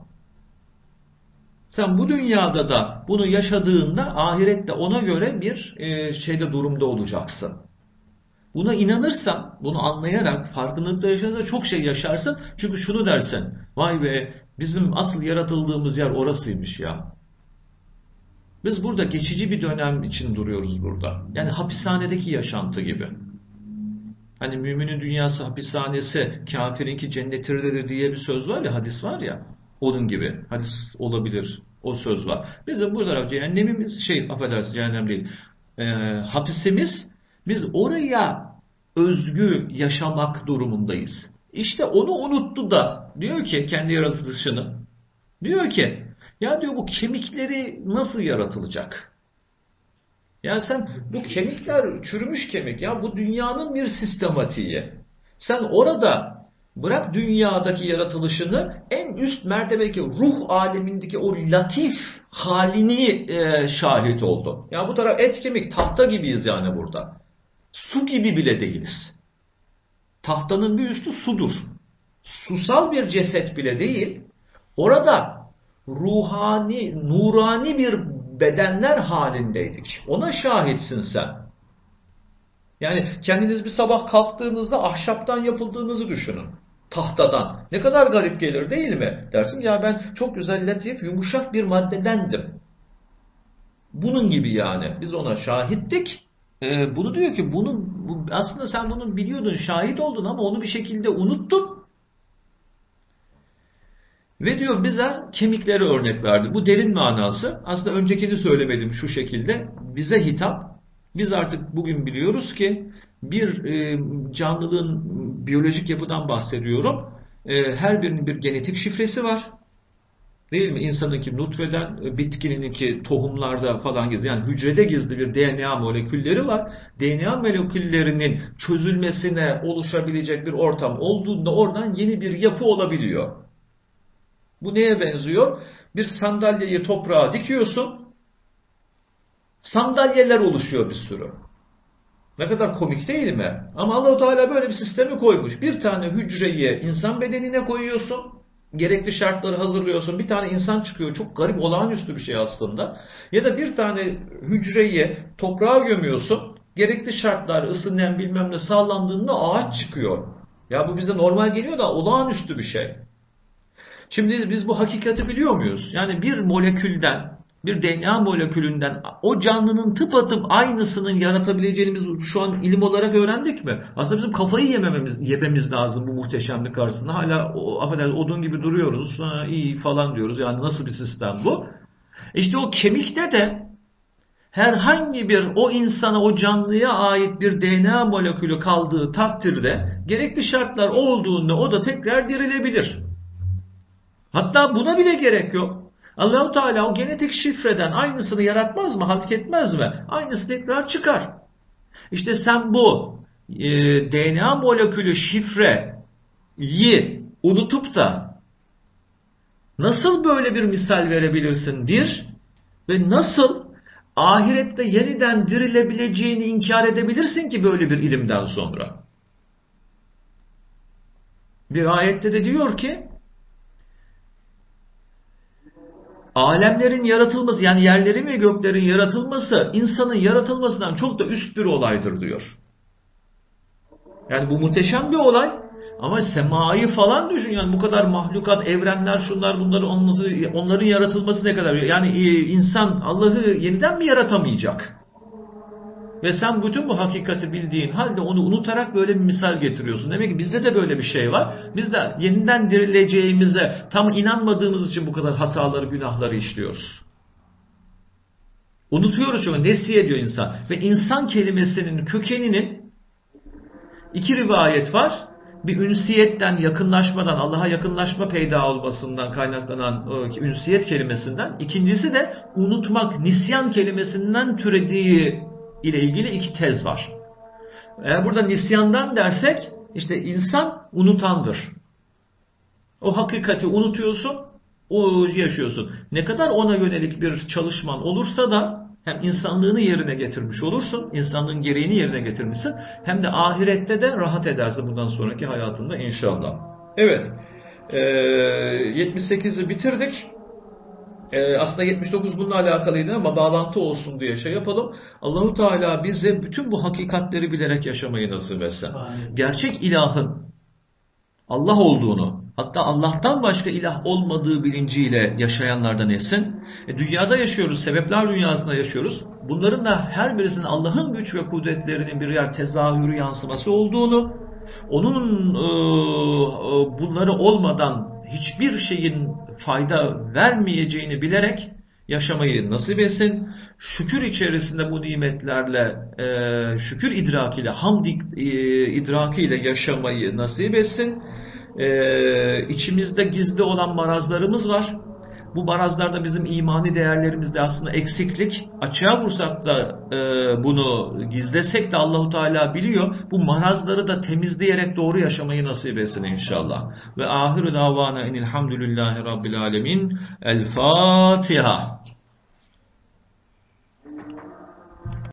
Sen bu dünyada da bunu yaşadığında ahirette ona göre bir e, şeyde durumda olacaksın. Buna inanırsan, bunu anlayarak, farkındalıkta yaşarsan çok şey yaşarsın. Çünkü şunu dersin, vay be bizim asıl yaratıldığımız yer orasıymış ya. Biz burada geçici bir dönem için duruyoruz burada. Yani hapishanedeki yaşantı gibi. Hani müminin dünyası hapishanesi, kafirinki cennetidir diye bir söz var ya, hadis var ya. Onun gibi. Hadis olabilir. O söz var. Bizim bu taraf cehennemimiz, şey affedersin cehennem değil. E, hapisimiz, biz oraya özgü yaşamak durumundayız. İşte onu unuttu da diyor ki kendi yaratılışını. Diyor ki ya diyor bu kemikleri nasıl yaratılacak? Ya sen bu kemikler çürümüş kemik. Ya bu dünyanın bir sistematiği. Sen orada bırak dünyadaki yaratılışını, en üst mertebedeki ruh alemindeki o latif halini e, şahit oldu. Ya bu taraf et kemik, tahta gibiyiz yani burada. Su gibi bile değiliz. Tahtanın bir üstü sudur. Susal bir ceset bile değil. Orada ruhani, nurani bir bedenler halindeydik. Ona şahitsin sen. Yani kendiniz bir sabah kalktığınızda ahşaptan yapıldığınızı düşünün. Tahtadan. Ne kadar garip gelir değil mi? Dersin ya ben çok güzel, latif, yumuşak bir maddedendim. Bunun gibi yani. Biz ona şahittik. Ee, bunu diyor ki bunu bu, aslında sen bunu biliyordun, şahit oldun ama onu bir şekilde unuttun. Ve diyor bize kemikleri örnek verdi. Bu derin manası. Aslında öncekini söylemedim şu şekilde. Bize hitap. Biz artık bugün biliyoruz ki bir e, canlılığın biyolojik yapıdan bahsediyorum. E, her birinin bir genetik şifresi var. Değil mi? İnsanınki nutfeden, bitkininki tohumlarda falan gizli. Yani hücrede gizli bir D N A molekülleri var. D N A moleküllerinin çözülmesine oluşabilecek bir ortam olduğunda oradan yeni bir yapı olabiliyor. Bu neye benziyor? Bir sandalyeyi toprağa dikiyorsun. Sandalyeler oluşuyor bir sürü. Ne kadar komik değil mi? Ama Allah-u Teala böyle bir sistemi koymuş. Bir tane hücreyi insan bedenine koyuyorsun. Gerekli şartları hazırlıyorsun. Bir tane insan çıkıyor. Çok garip, olağanüstü bir şey aslında. Ya da bir tane hücreyi toprağa gömüyorsun. Gerekli şartlar, ısı, nem bilmem ne sağlandığında ağaç çıkıyor. Ya bu bize normal geliyor da olağanüstü bir şey. Şimdi biz bu hakikati biliyor muyuz? Yani bir molekülden, bir D N A molekülünden o canlının tıpatıp aynısının yaratabileceğini biz şu an ilim olarak öğrendik mi? Aslında bizim kafayı yemememiz, yememiz lazım bu muhteşemlik karşısında. Hala o, affedersin, odun gibi duruyoruz. Ha, iyi falan diyoruz. Yani nasıl bir sistem bu? İşte o kemikte de herhangi bir o insana, o canlıya ait bir D N A molekülü kaldığı takdirde gerekli şartlar olduğunda o da tekrar dirilebilir. Hatta buna bile gerek yok. Allah-u Teala o genetik şifreden aynısını yaratmaz mı? Halk etmez mi? Aynısı tekrar çıkar. İşte sen bu e, D N A molekülü şifreyi unutup da nasıl böyle bir misal verebilirsin? Bir, ve nasıl ahirette yeniden dirilebileceğini inkar edebilirsin ki böyle bir ilimden sonra? Bir ayette de diyor ki alemlerin yaratılması, yani yerlerin ve göklerin yaratılması insanın yaratılmasından çok da üst bir olaydır diyor. Yani bu muhteşem bir olay ama semayı falan düşün, yani bu kadar mahlukat, evrenler, şunlar bunları, onların yaratılması ne kadar, yani insan Allah'ı yeniden mi yaratamayacak? Ve sen bütün bu hakikati bildiğin halde onu unutarak böyle bir misal getiriyorsun. Demek ki bizde de böyle bir şey var. Biz de yeniden dirileceğimize tam inanmadığımız için bu kadar hataları, günahları işliyoruz. Unutuyoruz çünkü nesiye diyor insan. Ve insan kelimesinin kökeninin iki rivayet var. Bir ünsiyetten, yakınlaşmadan, Allah'a yakınlaşma peyda olmasından kaynaklanan ünsiyet kelimesinden. İkincisi de unutmak, nisyan kelimesinden türediği ile ilgili iki tez var. Eğer burada nisyandan dersek, işte insan unutandır. O hakikati unutuyorsun, o yaşıyorsun. Ne kadar ona yönelik bir çalışman olursa da hem insanlığını yerine getirmiş olursun, insanlığın gereğini yerine getirmişsin, hem de ahirette de rahat edersin bundan sonraki hayatında inşallah. Evet, ee, yetmiş sekizi bitirdik. Ee, aslında yetmiş dokuz bununla alakalıydı ama bağlantı olsun diye şey yapalım. Allah-u Teala bize bütün bu hakikatleri bilerek yaşamayı nasip etsin. Gerçek ilahın Allah olduğunu, hatta Allah'tan başka ilah olmadığı bilinciyle yaşayanlardan etsin. E, dünyada yaşıyoruz, sebepler dünyasında yaşıyoruz. Bunların da her birisinin Allah'ın güç ve kudretlerinin birer tezahürü, yansıması olduğunu, onun e, bunları olmadan hiçbir şeyin fayda vermeyeceğini bilerek yaşamayı nasip etsin. Şükür içerisinde bu nimetlerle, e, şükür idrakiyle, hamd e, idrakiyle yaşamayı nasip etsin. E, içimizde gizli olan marazlarımız var. Bu marazlarda bizim imani değerlerimizde aslında eksiklik. Açığa vursak da e, bunu gizlesek de Allahu Teala biliyor. Bu marazları da temizleyerek doğru yaşamayı nasip etsin inşallah. Ve ahiru davana enilhamdülillahi rabbil alemin. El Fatiha.